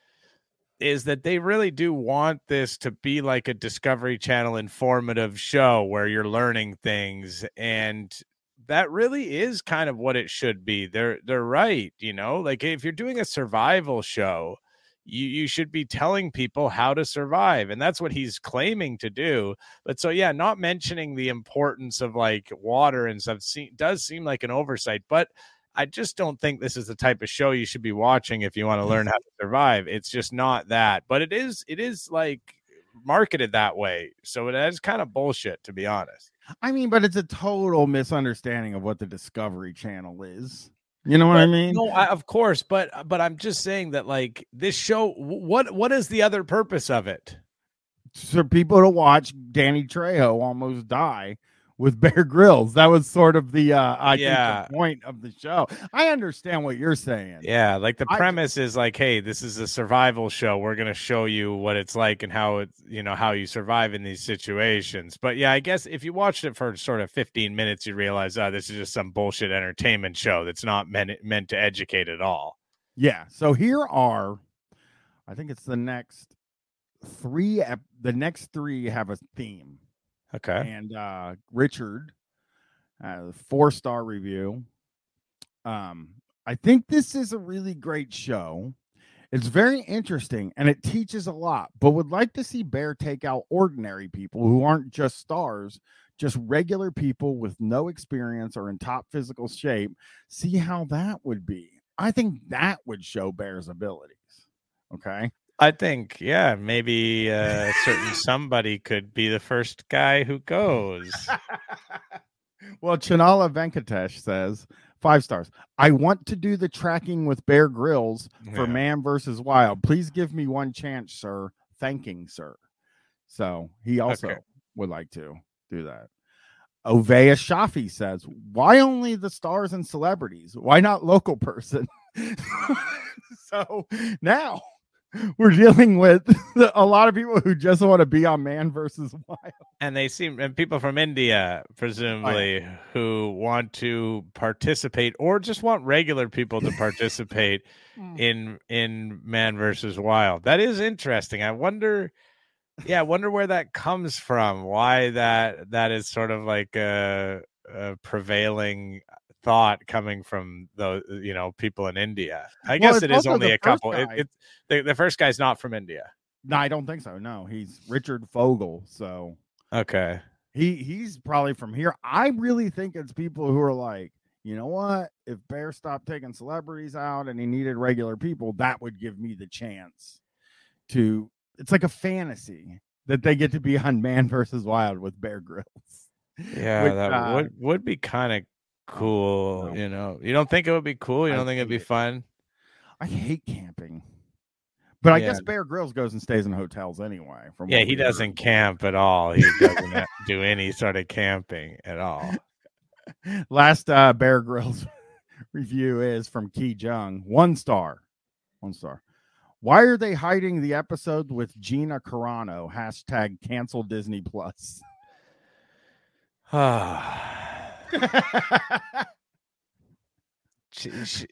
is that they really do want this to be like a Discovery Channel informative show where you're learning things, and that really is kind of what it should be. They're they're right, you know, like if you're doing a survival show, you, you should be telling people how to survive. And that's what he's claiming to do. But so, yeah, not mentioning the importance of like water and stuff se- does seem like an oversight. But I just don't think this is the type of show you should be watching if you want to learn how to survive. It's just not that. But it is it is like marketed that way. So it is kind of bullshit, to be honest. I mean, but it's a total misunderstanding of what the Discovery Channel is. You know what but, I mean? No, I, of course, but but I'm just saying that like this show, what what is the other purpose of it? For people to watch Danny Trejo almost die with Bear Grylls. That was sort of the uh, I yeah. think the point of the show. I understand what you're saying. Yeah, like the I, premise is like, hey, this is a survival show. We're gonna show you what it's like and how it's, you know, how you survive in these situations. But yeah, I guess if you watched it for sort of fifteen minutes, you realize, oh, this is just some bullshit entertainment show that's not meant meant to educate at all. Yeah. So here are, I think it's the next three. The next three have a theme. Okay. And uh, Richard, uh, four star review. Um, I think this is a really great show. It's very interesting and it teaches a lot, but would like to see Bear take out ordinary people who aren't just stars, just regular people with no experience or in top physical shape. See how that would be. I think that would show Bear's abilities. Okay. I think, yeah, maybe a certain somebody could be the first guy who goes. Well, Chinala Venkatesh says, five stars. I want to do the tracking with Bear Grylls for yeah. Man versus Wild. Please give me one chance, sir. Thanking, sir. So he also okay. would like to do that. Ovea Shafi says, why only the stars and celebrities? Why not local person? So now we're dealing with a lot of people who just want to be on Man versus Wild. And they seem, and people from India, presumably, oh, yeah. who want to participate or just want regular people to participate in in Man versus Wild. That is interesting. I wonder, yeah, I wonder where that comes from. Why that that is sort of like a, a prevailing thought coming from those, you know, people in India. I well, guess it is only a couple. It, it, the, the first guy's not from India. No, I don't think so. No, he's Richard Fogel. So okay, he he's probably from here. I really think it's people who are like, you know what? If Bear stopped taking celebrities out and he needed regular people, that would give me the chance to. It's like a fantasy that they get to be on Man versus Wild with Bear Grylls. Yeah, Which, that uh, would would be kind of cool. No. You know, you don't think it would be cool? You don't I think it'd be it. fun? I hate camping. But I yeah. guess Bear Grylls goes and stays in hotels anyway. From yeah, he doesn't heard. camp at all. He doesn't do any sort of camping at all. Last uh, Bear Grylls review is from Ki Jung. One star. One star. Why are they hiding the episode with Gina Carano? Hashtag cancel Disney Plus. she, she,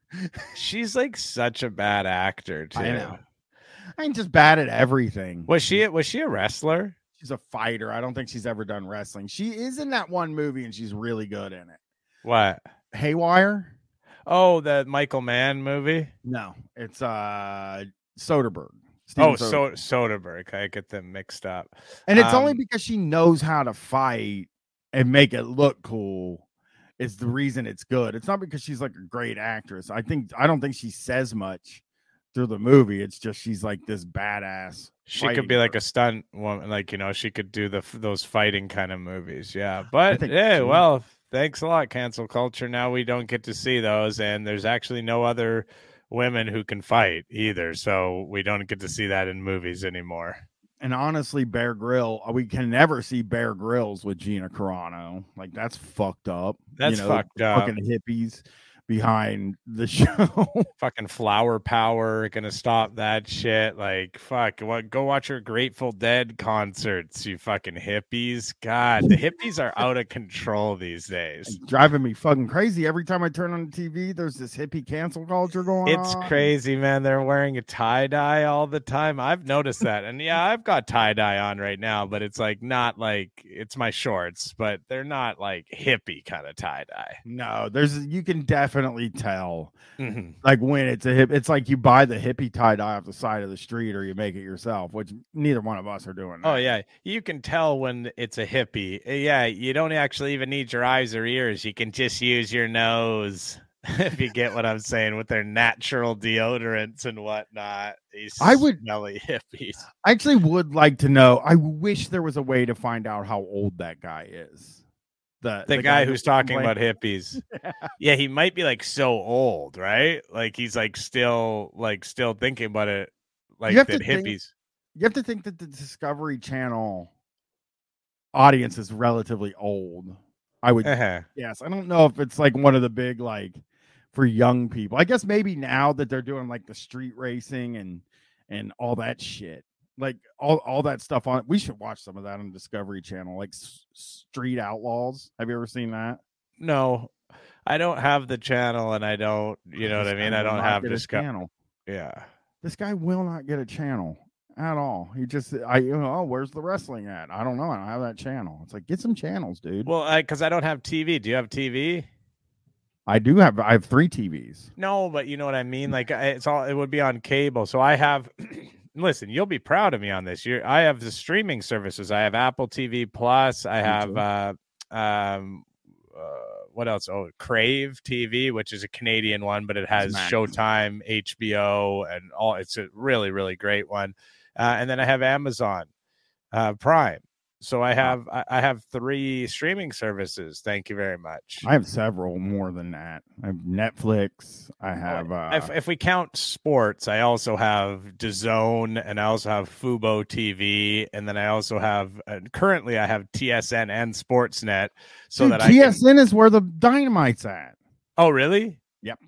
she's like such a bad actor too. I know. I'm just bad at everything. Was she was she a wrestler? She's a fighter. I don't think she's ever done wrestling. She is in that one movie and she's really good in it. What? Haywire? Oh, the Michael Mann movie? No, it's uh Soderbergh. Steven oh, Soderbergh. So Soderbergh. I get them mixed up. And it's um, only because she knows how to fight and make it look cool is the reason it's good. It's not because she's like a great actress. I think I don't think she says much through the movie. It's just she's like this badass. She could be like a stunt woman, like, you know, she could do the those fighting kind of movies. Yeah, but yeah, well, thanks a lot, cancel culture. Now we don't get to see those, and there's actually no other women who can fight either, so we don't get to see that in movies anymore. And honestly, Bear Grylls, we can never see Bear Grylls with Gina Carano. Like, that's fucked up. That's you know, fucked up. Fucking hippies behind the show. Fucking flower power gonna stop that shit. Like, fuck, what? Go watch your Grateful Dead concerts, you fucking hippies. God, the hippies are out of control these days. It's driving me fucking crazy. Every time I turn on the T V, there's this hippie cancel culture going it's on. It's crazy, man. They're wearing a tie-dye all the time. I've noticed that. And yeah, I've got tie-dye on right now, but it's like not like it's my shorts, but they're not like hippie kind of tie-dye. No, there's you can definitely Definitely tell mm-hmm. like when it's a hip. It's like you buy the hippie tie dye off the side of the street, or you make it yourself, which neither one of us are doing. That. Oh yeah, you can tell when it's a hippie. Yeah, you don't actually even need your eyes or ears. You can just use your nose, if you get what I'm saying, with their natural deodorants and whatnot. These I would smelly hippies. I actually would like to know. I wish there was a way to find out how old that guy is. The, the, the guy, guy who's talking playing. about hippies. yeah. yeah, he might be like so old, right? Like he's like still like still thinking about it like that hippies. Think, you have to think that the Discovery Channel audience is relatively old. I would uh-huh. Yes. I don't know if it's like one of the big like for young people. I guess maybe now that they're doing like the street racing and and all that shit. Like all, all that stuff on. We should watch some of that on Discovery Channel, like S- Street Outlaws. Have you ever seen that? No, I don't have the channel, and I don't. You know this what I mean? I don't have Discovery channel. Yeah, this guy will not get a channel at all. He just, I, you know, oh, where's the wrestling at? I don't know. I don't have that channel. It's like get some channels, dude. Well, I because I don't have T V. Do you have T V? I do have. I have three T Vs. No, but you know what I mean. Like it's all. It would be on cable. So I have. Listen, you'll be proud of me on this. You're, I have the streaming services. I have Apple T V Plus. I have uh, um, uh, what else? Oh, Crave T V, which is a Canadian one, but it has Showtime, H B O, and all. It's a really, really great one. Uh, and then I have Amazon uh, Prime. So I have wow. I have three streaming services. Thank you very much. I have several more than that. I have Netflix. I have. Uh... If, if we count sports, I also have DAZN, and I also have Fubo T V, and then I also have uh, currently I have T S N and Sportsnet. So Dude, that T S N I can... is where the Dynamite's at. Oh, really? Yep.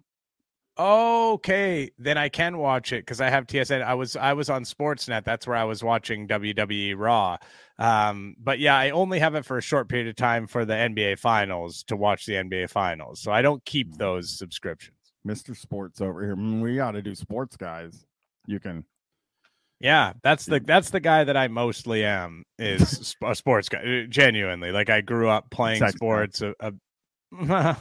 Okay, then I can watch it because I have T S N. I was I was on Sportsnet. That's where I was watching W W E Raw. Um, but yeah, I only have it for a short period of time for the N B A Finals to watch the N B A Finals. So I don't keep those subscriptions. Mister Sports over here. We got to do sports, guys. You can. Yeah, that's the that's the guy that I mostly am is a sports guy. Genuinely, like I grew up playing Sex sports. A, a... I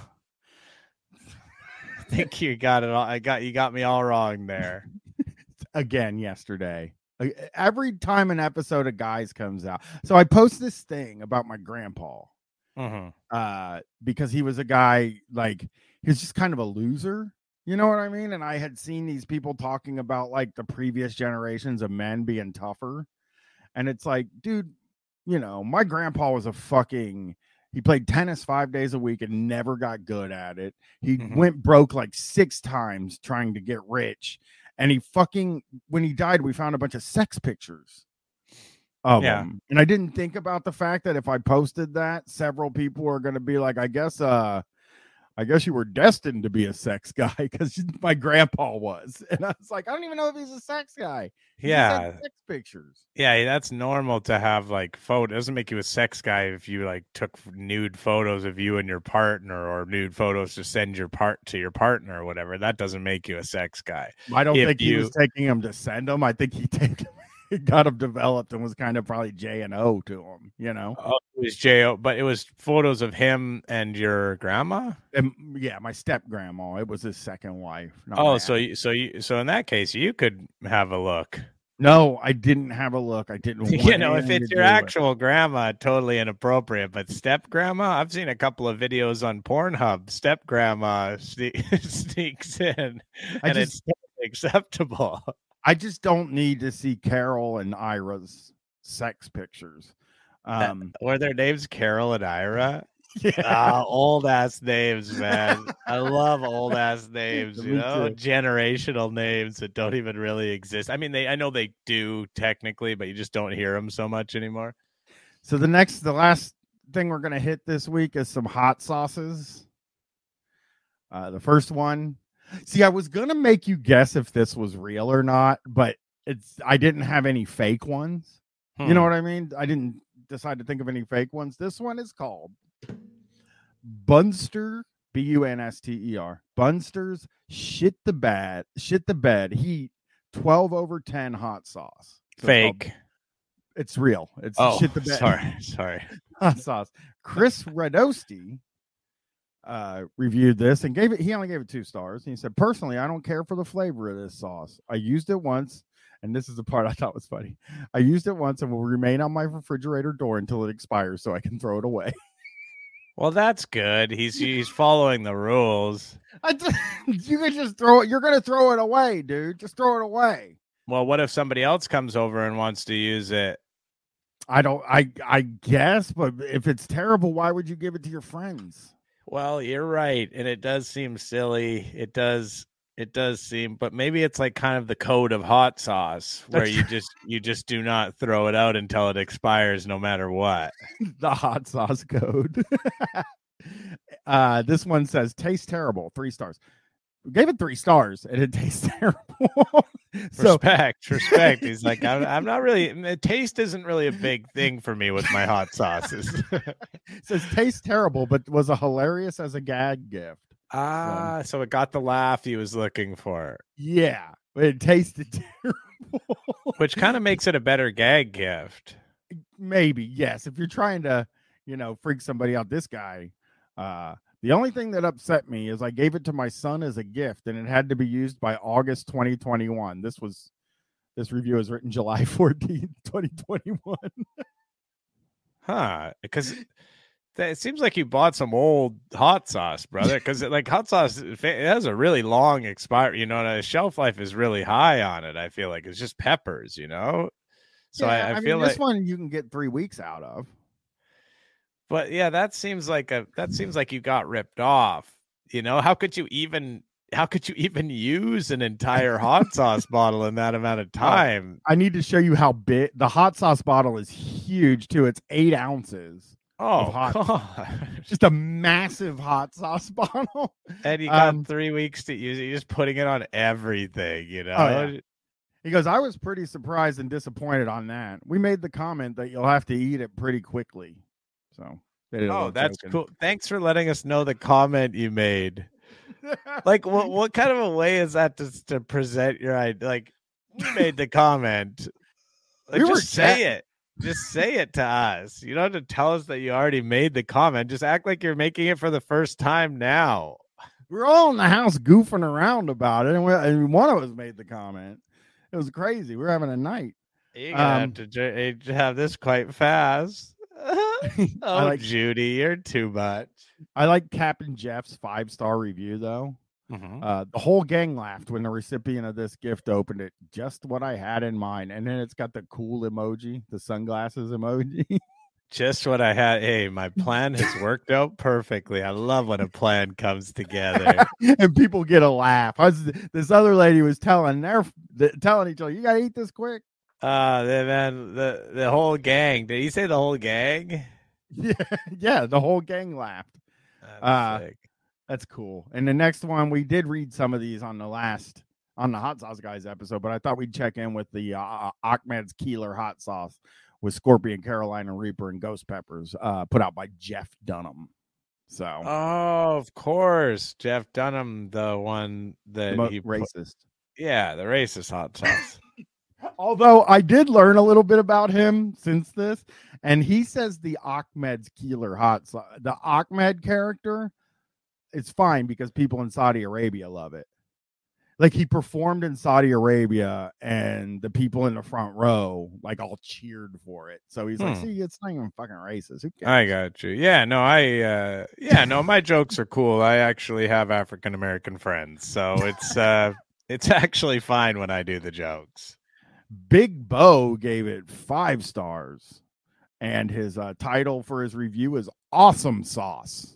think you got it all. I got you got me all wrong there. Again, yesterday. Every time an episode of Guys comes out, so I post this thing about my grandpa, mm-hmm. uh, because he was a guy like he was just kind of a loser. You know what I mean? And I had seen these people talking about like the previous generations of men being tougher, and it's like, dude, you know, my grandpa was a fucking. He played tennis five days a week and never got good at it. He mm-hmm. went broke like six times trying to get rich. And he fucking, when he died, we found a bunch of sex pictures of yeah. him. And I didn't think about the fact that if I posted that, several people are going to be like, I guess, uh, I guess you were destined to be a sex guy because my grandpa was. And I was like, I don't even know if he's a sex guy. He yeah. sex pictures. Yeah, that's normal to have like photo. It doesn't make you a sex guy if you like took nude photos of you and your partner or nude photos to send your part to your partner or whatever. That doesn't make you a sex guy. I don't if think you... he was taking them to send them. I think he take, he got them developed and was kind of probably J and O to him, you know? Oh, it was J O, but it was photos of him and your grandma? And, yeah, my step grandma. It was his second wife. Oh, so you, so you, so in that case, you could have a look. No, I didn't have a look. I didn't want You know, if it's your actual it. grandma, totally inappropriate. But step grandma, I've seen a couple of videos on Pornhub. Step grandma sne- sneaks in, I and just, it's totally acceptable. I just don't need to see Carol and Ira's sex pictures. Um, Were their names Carol and Ira? Yeah, uh, old ass names, man. I love old ass names, you know, too. Generational names that don't even really exist. I mean, they, I know they do technically, but you just don't hear them so much anymore. So the next, the last thing we're going to hit this week is some hot sauces. Uh, the first one, see, I was going to make you guess if this was real or not, but it's, I didn't have any fake ones. Hmm. You know what I mean? I didn't decide to think of any fake ones. This one is called Bunster, B U N S T E R. Bunster's shit the bad, shit the bed, heat, twelve over ten hot sauce. So fake. It's, it's real. It's oh, shit the bed. Sorry, sorry. Hot sauce. Chris Radosti uh, reviewed this and gave it, he only gave it two stars. And he said, personally, I don't care for the flavor of this sauce. I used it once. And this is the part I thought was funny. I used it once and will remain on my refrigerator door until it expires so I can throw it away. Well, that's good. He's he's following the rules. I just, you can just throw it. You're going to throw it away, dude. Just throw it away. Well, what if somebody else comes over and wants to use it? I don't, I, I guess, but if it's terrible, why would you give it to your friends? Well, you're right. And it does seem silly. It does. It does seem, but maybe it's like kind of the code of hot sauce where you just you just do not throw it out until it expires no matter what. The hot sauce code. uh, this one says tastes terrible, three stars. We gave it three stars and it tastes terrible. So, respect, respect. He's like, I'm, I'm not really, taste isn't really a big thing for me with my hot sauces. It says tastes terrible, but was a hilarious as a gag gift. Ah, so, so it got the laugh he was looking for. Yeah, but it tasted terrible. Which kind of makes it a better gag gift. Maybe, yes. If you're trying to, you know, freak somebody out, this guy, uh, the only thing that upset me is I gave it to my son as a gift and it had to be used by August twenty twenty-one. This was, this review was written July fourteenth, twenty twenty-one. Huh, because... It seems like you bought some old hot sauce, brother, because like hot sauce, it has a really long expire. You know, the shelf life is really high on it. I feel like it's just peppers, you know. So yeah, I, I, I feel mean, like this one you can get three weeks out of. But yeah, that seems like a that seems like you got ripped off. You know, how could you even how could you even use an entire hot sauce bottle in that amount of time? I need to show you how big the hot sauce bottle is. Huge too. It's eight ounces. Oh, hot, God. Just a massive hot sauce bottle. And you got um, three weeks to use it. You're just putting it on everything, you know? Oh, yeah. He goes, I was pretty surprised and disappointed on that. We made the comment that you'll have to eat it pretty quickly. So, oh, that's joking. Cool. Thanks for letting us know the comment you made. Like, what what kind of a way is that to, to present your idea? Like, you made the comment. Like, we just say it. Just say it to us. You don't have to tell us that you already made the comment. Just act like you're making it for the first time now. We're all in the house goofing around about it, and, we, and one of us made the comment. It was crazy. We were having a night. You're gonna um, have to have this quite fast. Oh, like, Judy, you're too much. I like Captain Jeff's five-star review, though. Mm-hmm. Uh, the whole gang laughed when the recipient of this gift opened it. Just what I had in mind. And then it's got the cool emoji, the sunglasses emoji. Just what I had. Hey, my plan has worked out perfectly. I love when a plan comes together. And people get a laugh. I was, this other lady was telling their telling each other, you got to eat this quick. Uh, man, the, the whole gang. Did he say the whole gang? Yeah, yeah, the whole gang laughed. Uh, sick. That's cool. And the next one, we did read some of these on the last on the Hot Sauce Guys episode, but I thought we'd check in with the uh, Ahmed's Keeler Hot Sauce with Scorpion, Carolina Reaper, and Ghost Peppers, uh, put out by Jeff Dunham. So, oh, of course, Jeff Dunham, the one that the he racist. Put, yeah, the racist hot sauce. Although I did learn a little bit about him since this, and he says the Ahmed's Keeler Hot Sauce, the Ahmed character, it's fine because people in Saudi Arabia love it. Like he performed in Saudi Arabia and the people in the front row like all cheered for it. So he's hmm. like, see, it's not even fucking racist. Who cares? I got you. Yeah, no, I uh yeah, no, my jokes are cool. I actually have African American friends. So it's uh it's actually fine when I do the jokes. Big Bo gave it five stars. And his uh, title for his review is Awesome Sauce.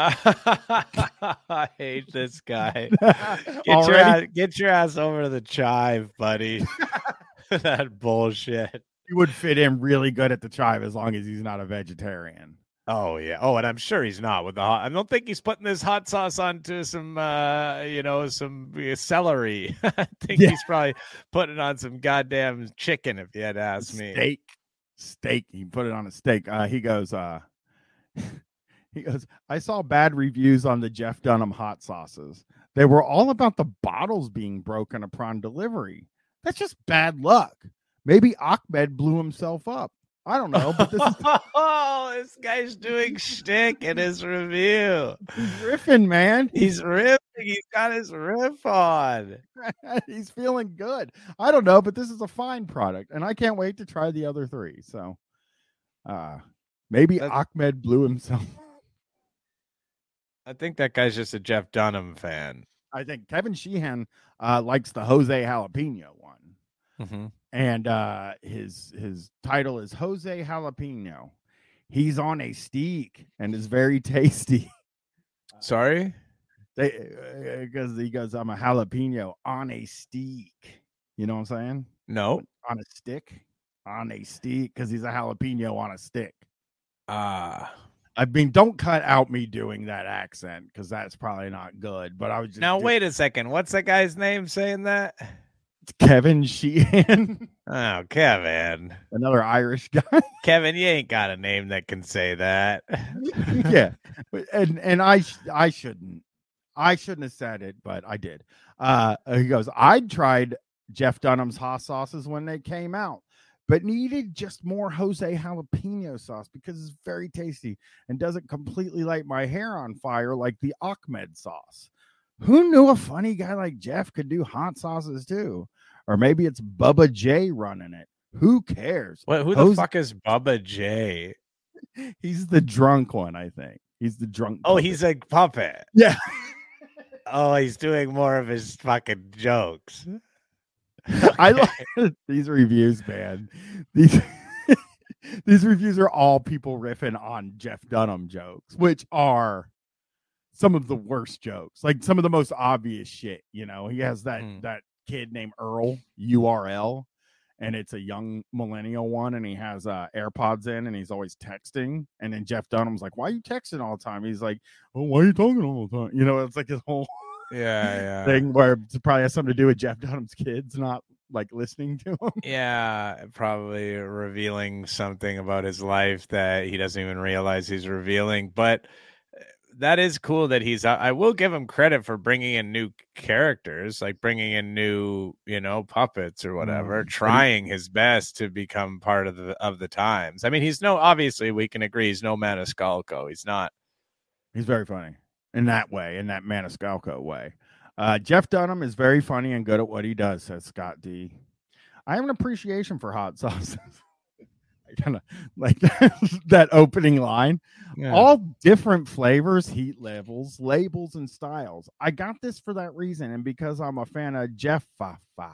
I hate this guy. Get your, ass, get your ass over to the chive, buddy. That bullshit. He would fit in really good at the chive as long as he's not a vegetarian. Oh yeah. Oh, and I'm sure he's not with the hot. I don't think he's putting this hot sauce onto some, uh, you know, some uh, celery. I think yeah. he's probably putting it on some goddamn chicken. If you had to ask me, steak, steak. He put it on a steak. Uh, he goes, uh. He goes, I saw bad reviews on the Jeff Dunham hot sauces. They were all about the bottles being broken upon delivery. That's just bad luck. Maybe Ahmed blew himself up. I don't know. But this is oh, this guy's doing shtick in his review. He's riffing, man. He's riffing. He's got his riff on. He's feeling good. I don't know, but this is a fine product, and I can't wait to try the other three. So, uh, maybe That's- Ahmed blew himself. I think that guy's just a Jeff Dunham fan. I think Kevin Sheehan uh, likes the Jose Jalapeno one. Mm-hmm. And uh, his his title is Jose Jalapeno. He's on a steak and is very tasty. Sorry? Because uh, he goes, I'm a jalapeno on a steak. You know what I'm saying? No. On a stick? On a steak, because he's a jalapeno on a stick. Ah. Uh. I mean, don't cut out me doing that accent because that's probably not good. But I was just now. Doing... Wait a second. What's that guy's name saying that? It's Kevin Sheehan. Oh, Kevin, another Irish guy. Kevin, you ain't got a name that can say that. Yeah, and and I I shouldn't I shouldn't have said it, but I did. Uh, he goes, I tried Jeff Dunham's hot sauces when they came out, but needed just more Jose Jalapeno sauce because it's very tasty and doesn't completely light my hair on fire like the Ahmed sauce. Who knew a funny guy like Jeff could do hot sauces too? Or maybe it's Bubba J running it. Who cares? What, who Jose- the fuck is Bubba J? He's the drunk one, I think. He's the drunk. Oh, puppet. He's a puppet. Yeah. Oh, he's doing more of his fucking jokes. I like these reviews, man. These these reviews are all people riffing on Jeff Dunham jokes, which are some of the worst jokes, like some of the most obvious shit. You know, he has that mm. that kid named Earl U R L, and it's a young millennial one, and he has uh, AirPods in, and he's always texting. And then Jeff Dunham's like, "Why are you texting all the time?" He's like, "Oh, why are you talking all the time?" You know, it's like his whole yeah, yeah. thing where it probably has something to do with Jeff Dunham's kids not like listening to him. Yeah, probably revealing something about his life that he doesn't even realize he's revealing. But that is cool that he's, I will give him credit for bringing in new characters, like bringing in new, you know, puppets or whatever, mm. trying his best to become part of the, of the times. I mean, he's no, obviously we can agree he's no Maniscalco. He's not. He's very funny in that way, in that Maniscalco way. Uh, Jeff Dunham is very funny and good at what he does, says Scott D. I have an appreciation for hot sauces. I kind of like that, that opening line. Yeah. All different flavors, heat levels, labels, and styles. I got this for that reason, and because I'm a fan of Jeff Fafa.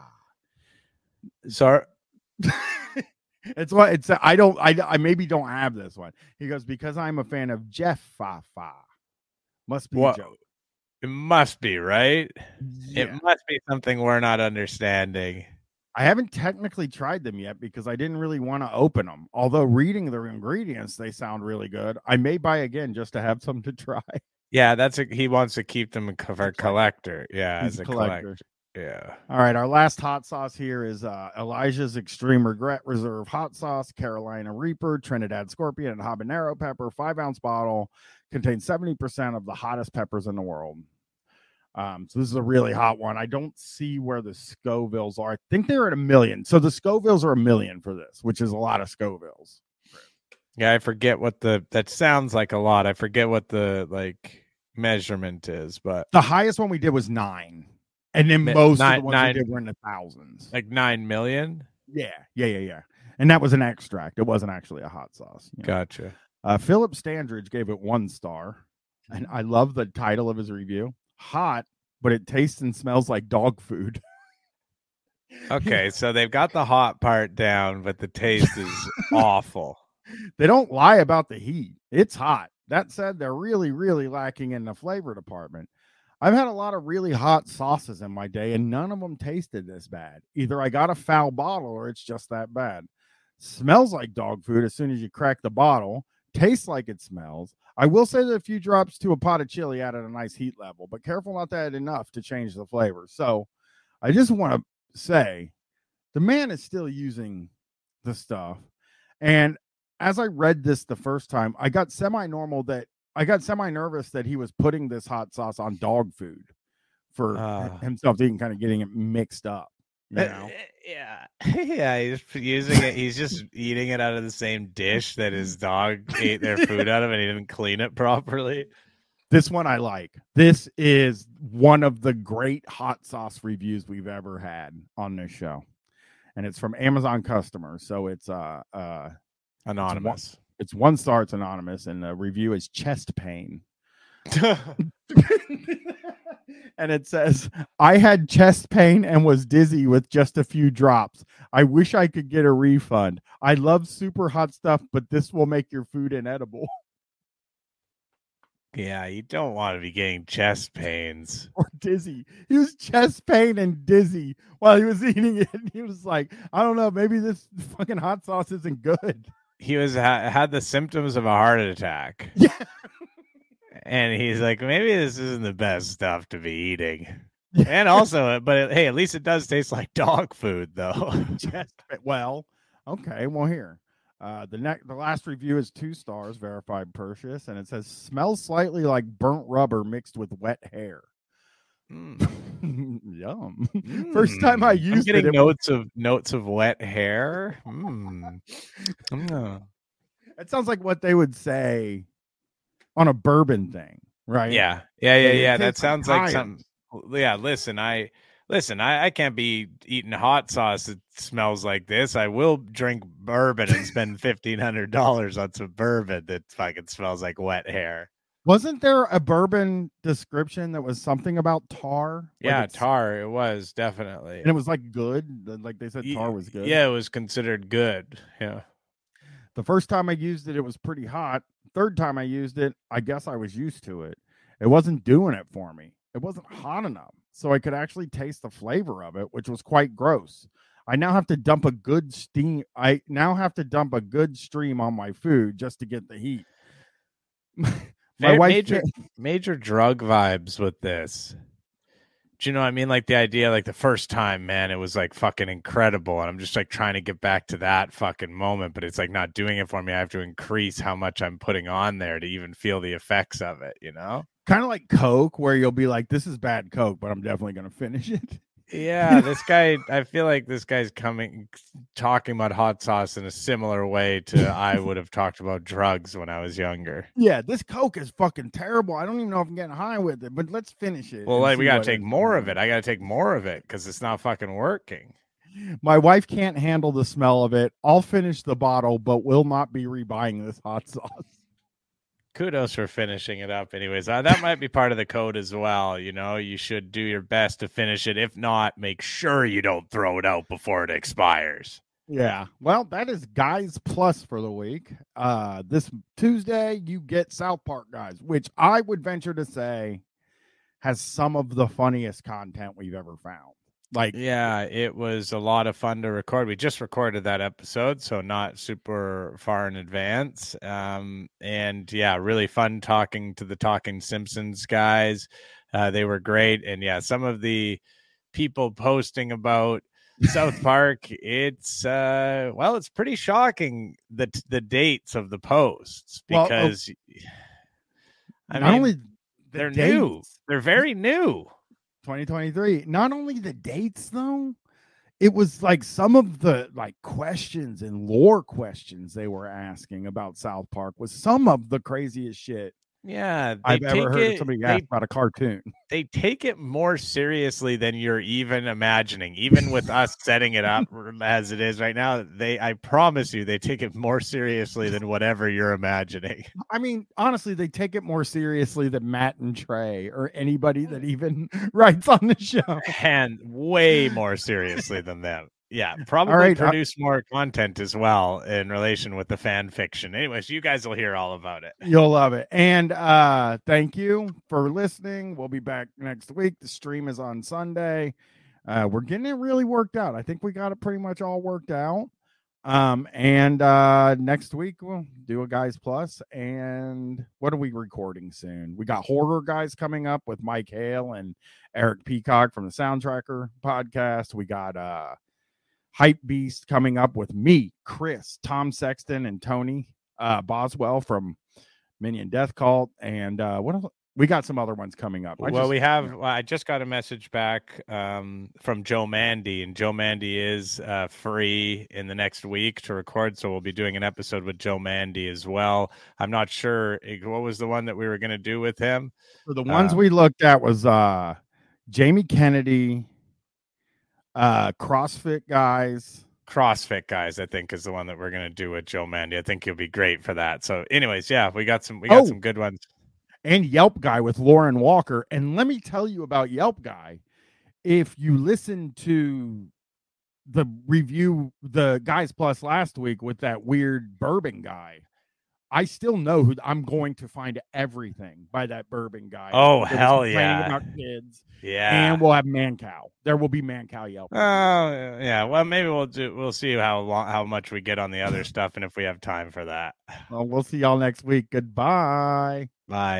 Sorry. It's what it's. I don't. I, I maybe don't have this one. He goes, because I'm a fan of Jeff Fafa. Must be what? A joke. It must be, right? Yeah. It must be something we're not understanding. I haven't technically tried them yet because I didn't really want to open them. Although reading their ingredients, they sound really good. I may buy again just to have some to try. Yeah, that's a, he wants to keep them for a collector. Yeah, He's as a a collector. collector. Yeah. All right, our last hot sauce here is uh, Elijah's Extreme Regret Reserve Hot Sauce, Carolina Reaper, Trinidad Scorpion, and Habanero Pepper. Five ounce bottle, contains seventy percent of the hottest peppers in the world. Um, so this is a really hot one. I don't see where the Scovilles are. I think they're at a million. So the Scovilles are a million for this, which is a lot of Scovilles. Yeah, I forget what the that sounds like a lot. I forget what the like measurement is, but the highest one we did was nine. And then most nine, of the ones nine, we did were in the thousands. Like nine million? Yeah, yeah, yeah, yeah. And that was an extract. It wasn't actually a hot sauce. You know? Gotcha. Uh, Philip Standridge gave it one star. And I love the title of his review. Hot, but it tastes and smells like dog food. Okay, so they've got the hot part down, but the taste is awful. They don't lie about the heat. It's hot. That said, they're really, really lacking in the flavor department. I've had a lot of really hot sauces in my day, and none of them tasted this bad. Either I got a foul bottle or it's just that bad. Smells like dog food as soon as you crack the bottle. Tastes like it smells. I will say that a few drops to a pot of chili added a nice heat level, but careful not to add enough to change the flavor. So I just want to say the man is still using the stuff. And as I read this the first time, I got semi-normal that I got semi-nervous that he was putting this hot sauce on dog food for uh, himself, even kind of getting it mixed up. You know? Yeah. Yeah. He's using it. He's just eating it out of the same dish that his dog ate their food out of, and he didn't clean it properly. This one I like. This is one of the great hot sauce reviews we've ever had on this show. And it's from Amazon customers. So it's uh uh anonymous. It's one, it's one star, it's anonymous, and the review is chest pain. And it says, I had chest pain and was dizzy with just a few drops. I wish I could get a refund. I love super hot stuff, but this will make your food inedible. Yeah, you don't want to be getting chest pains. Or dizzy. He was chest pain and dizzy while he was eating it. He was like, I don't know, maybe this fucking hot sauce isn't good. He was ha- had the symptoms of a heart attack. Yeah. And he's like, maybe this isn't the best stuff to be eating. And also, but it, hey, at least it does taste like dog food, though. Chest, well, okay, well, here. Uh, the next, the last review is two stars, verified purchase, and it says smells slightly like burnt rubber mixed with wet hair. Mm. Yum. Mm. First time I used I'm getting it, it notes was... of notes of wet hair. Mm. Mm. It sounds like what they would say on a bourbon thing, right? Yeah, yeah, yeah, yeah. That sounds like, like something. Yeah, listen, I. Listen, I, I can't be eating hot sauce that smells like this. I will drink bourbon and spend fifteen hundred dollars on some bourbon that fucking smells like wet hair. Wasn't there a bourbon description that was something about tar? Yeah, like tar. It was definitely. And it was like good. Like they said, tar was good. Yeah, it was considered good. Yeah. The first time I used it, it was pretty hot. Third time I used it, I guess I was used to it. It wasn't doing it for me. It wasn't hot enough. So I could actually taste the flavor of it, which was quite gross. I now have to dump a good steam. I now have to dump a good stream on my food just to get the heat. my Ma- wife major, major drug vibes with this. Do you know what I mean? Like the idea, like the first time, man, it was like fucking incredible. And I'm just like trying to get back to that fucking moment, but it's like not doing it for me. I have to increase how much I'm putting on there to even feel the effects of it, you know? Kind of like Coke, where you'll be like, this is bad Coke, but I'm definitely going to finish it. Yeah, this guy, I feel like this guy's coming, talking about hot sauce in a similar way to I would have talked about drugs when I was younger. Yeah, this Coke is fucking terrible. I don't even know if I'm getting high with it, but let's finish it. Well, like, we got to take more of it. I got to take more of it because it's not fucking working. My wife can't handle the smell of it. I'll finish the bottle, but will not be rebuying this hot sauce. Kudos for finishing it up anyways. Uh, that might be part of the code as well. You know, you should do your best to finish it. If not, make sure you don't throw it out before it expires. Yeah. Well, that is Guys Plus for the week. Uh, this Tuesday, you get South Park Guys, which I would venture to say has some of the funniest content we've ever found. Like, yeah, it was a lot of fun to record. We just recorded that episode, so not super far in advance. Um, and yeah, really fun talking to the Talking Simpsons guys. Uh, they were great. And yeah, some of the people posting about South Park, it's uh, well, it's pretty shocking the the dates of the posts because well, oh, I not mean only the they're dates, new, they're very new. twenty twenty-three. Not only the dates though, it was like some of the like questions and lore questions they were asking about South Park was some of the craziest shit Yeah, I've ever heard it, of somebody ask about a cartoon. They take it more seriously than you're even imagining. Even with us setting it up as it is right now, they I promise you they take it more seriously than whatever you're imagining. I mean, honestly, they take it more seriously than Matt and Trey or anybody that even writes on the show. And way more seriously than them. Yeah, probably right, produce I, more content as well in relation with the fan fiction. Anyways, you guys will hear all about it. You'll love it. And uh thank you for listening. We'll be back next week. The stream is on Sunday. Uh we're getting it really worked out. I think we got it pretty much all worked out. Um and uh next week we'll do a Guys Plus. And what are we recording soon? We got Horror Guys coming up with Mike Hale and Eric Peacock from the Soundtracker podcast. We got uh Hype Beast coming up with me, Chris, Tom Sexton, and Tony uh, Boswell from Minion Death Cult. And uh, what else? We got some other ones coming up. I well, just, we have. Well, I just got a message back um, from Joe Mandy, and Joe Mandy is uh, free in the next week to record, so we'll be doing an episode with Joe Mandy as well. I'm not sure what was the one that we were going to do with him. So the ones um, we looked at was uh, Jamie Kennedy. Uh, CrossFit guys. CrossFit guys, I think, is the one that we're gonna do with Joe Mandy. I think he'll be great for that. So, anyways, yeah, we got some we got oh, some good ones. And Yelp Guy with Lauren Walker. And let me tell you about Yelp Guy. If you listen to the review, the Guys Plus last week with that weird bourbon guy, I still know who I'm going to find everything by that bourbon guy. Oh, hell yeah. About kids. Yeah. And we'll have Mancow. There will be Mancow Yelp. Oh, uh, yeah. Well, maybe we'll do, we'll see how long, how much we get on the other stuff and if we have time for that. Well, we'll see y'all next week. Goodbye. Bye.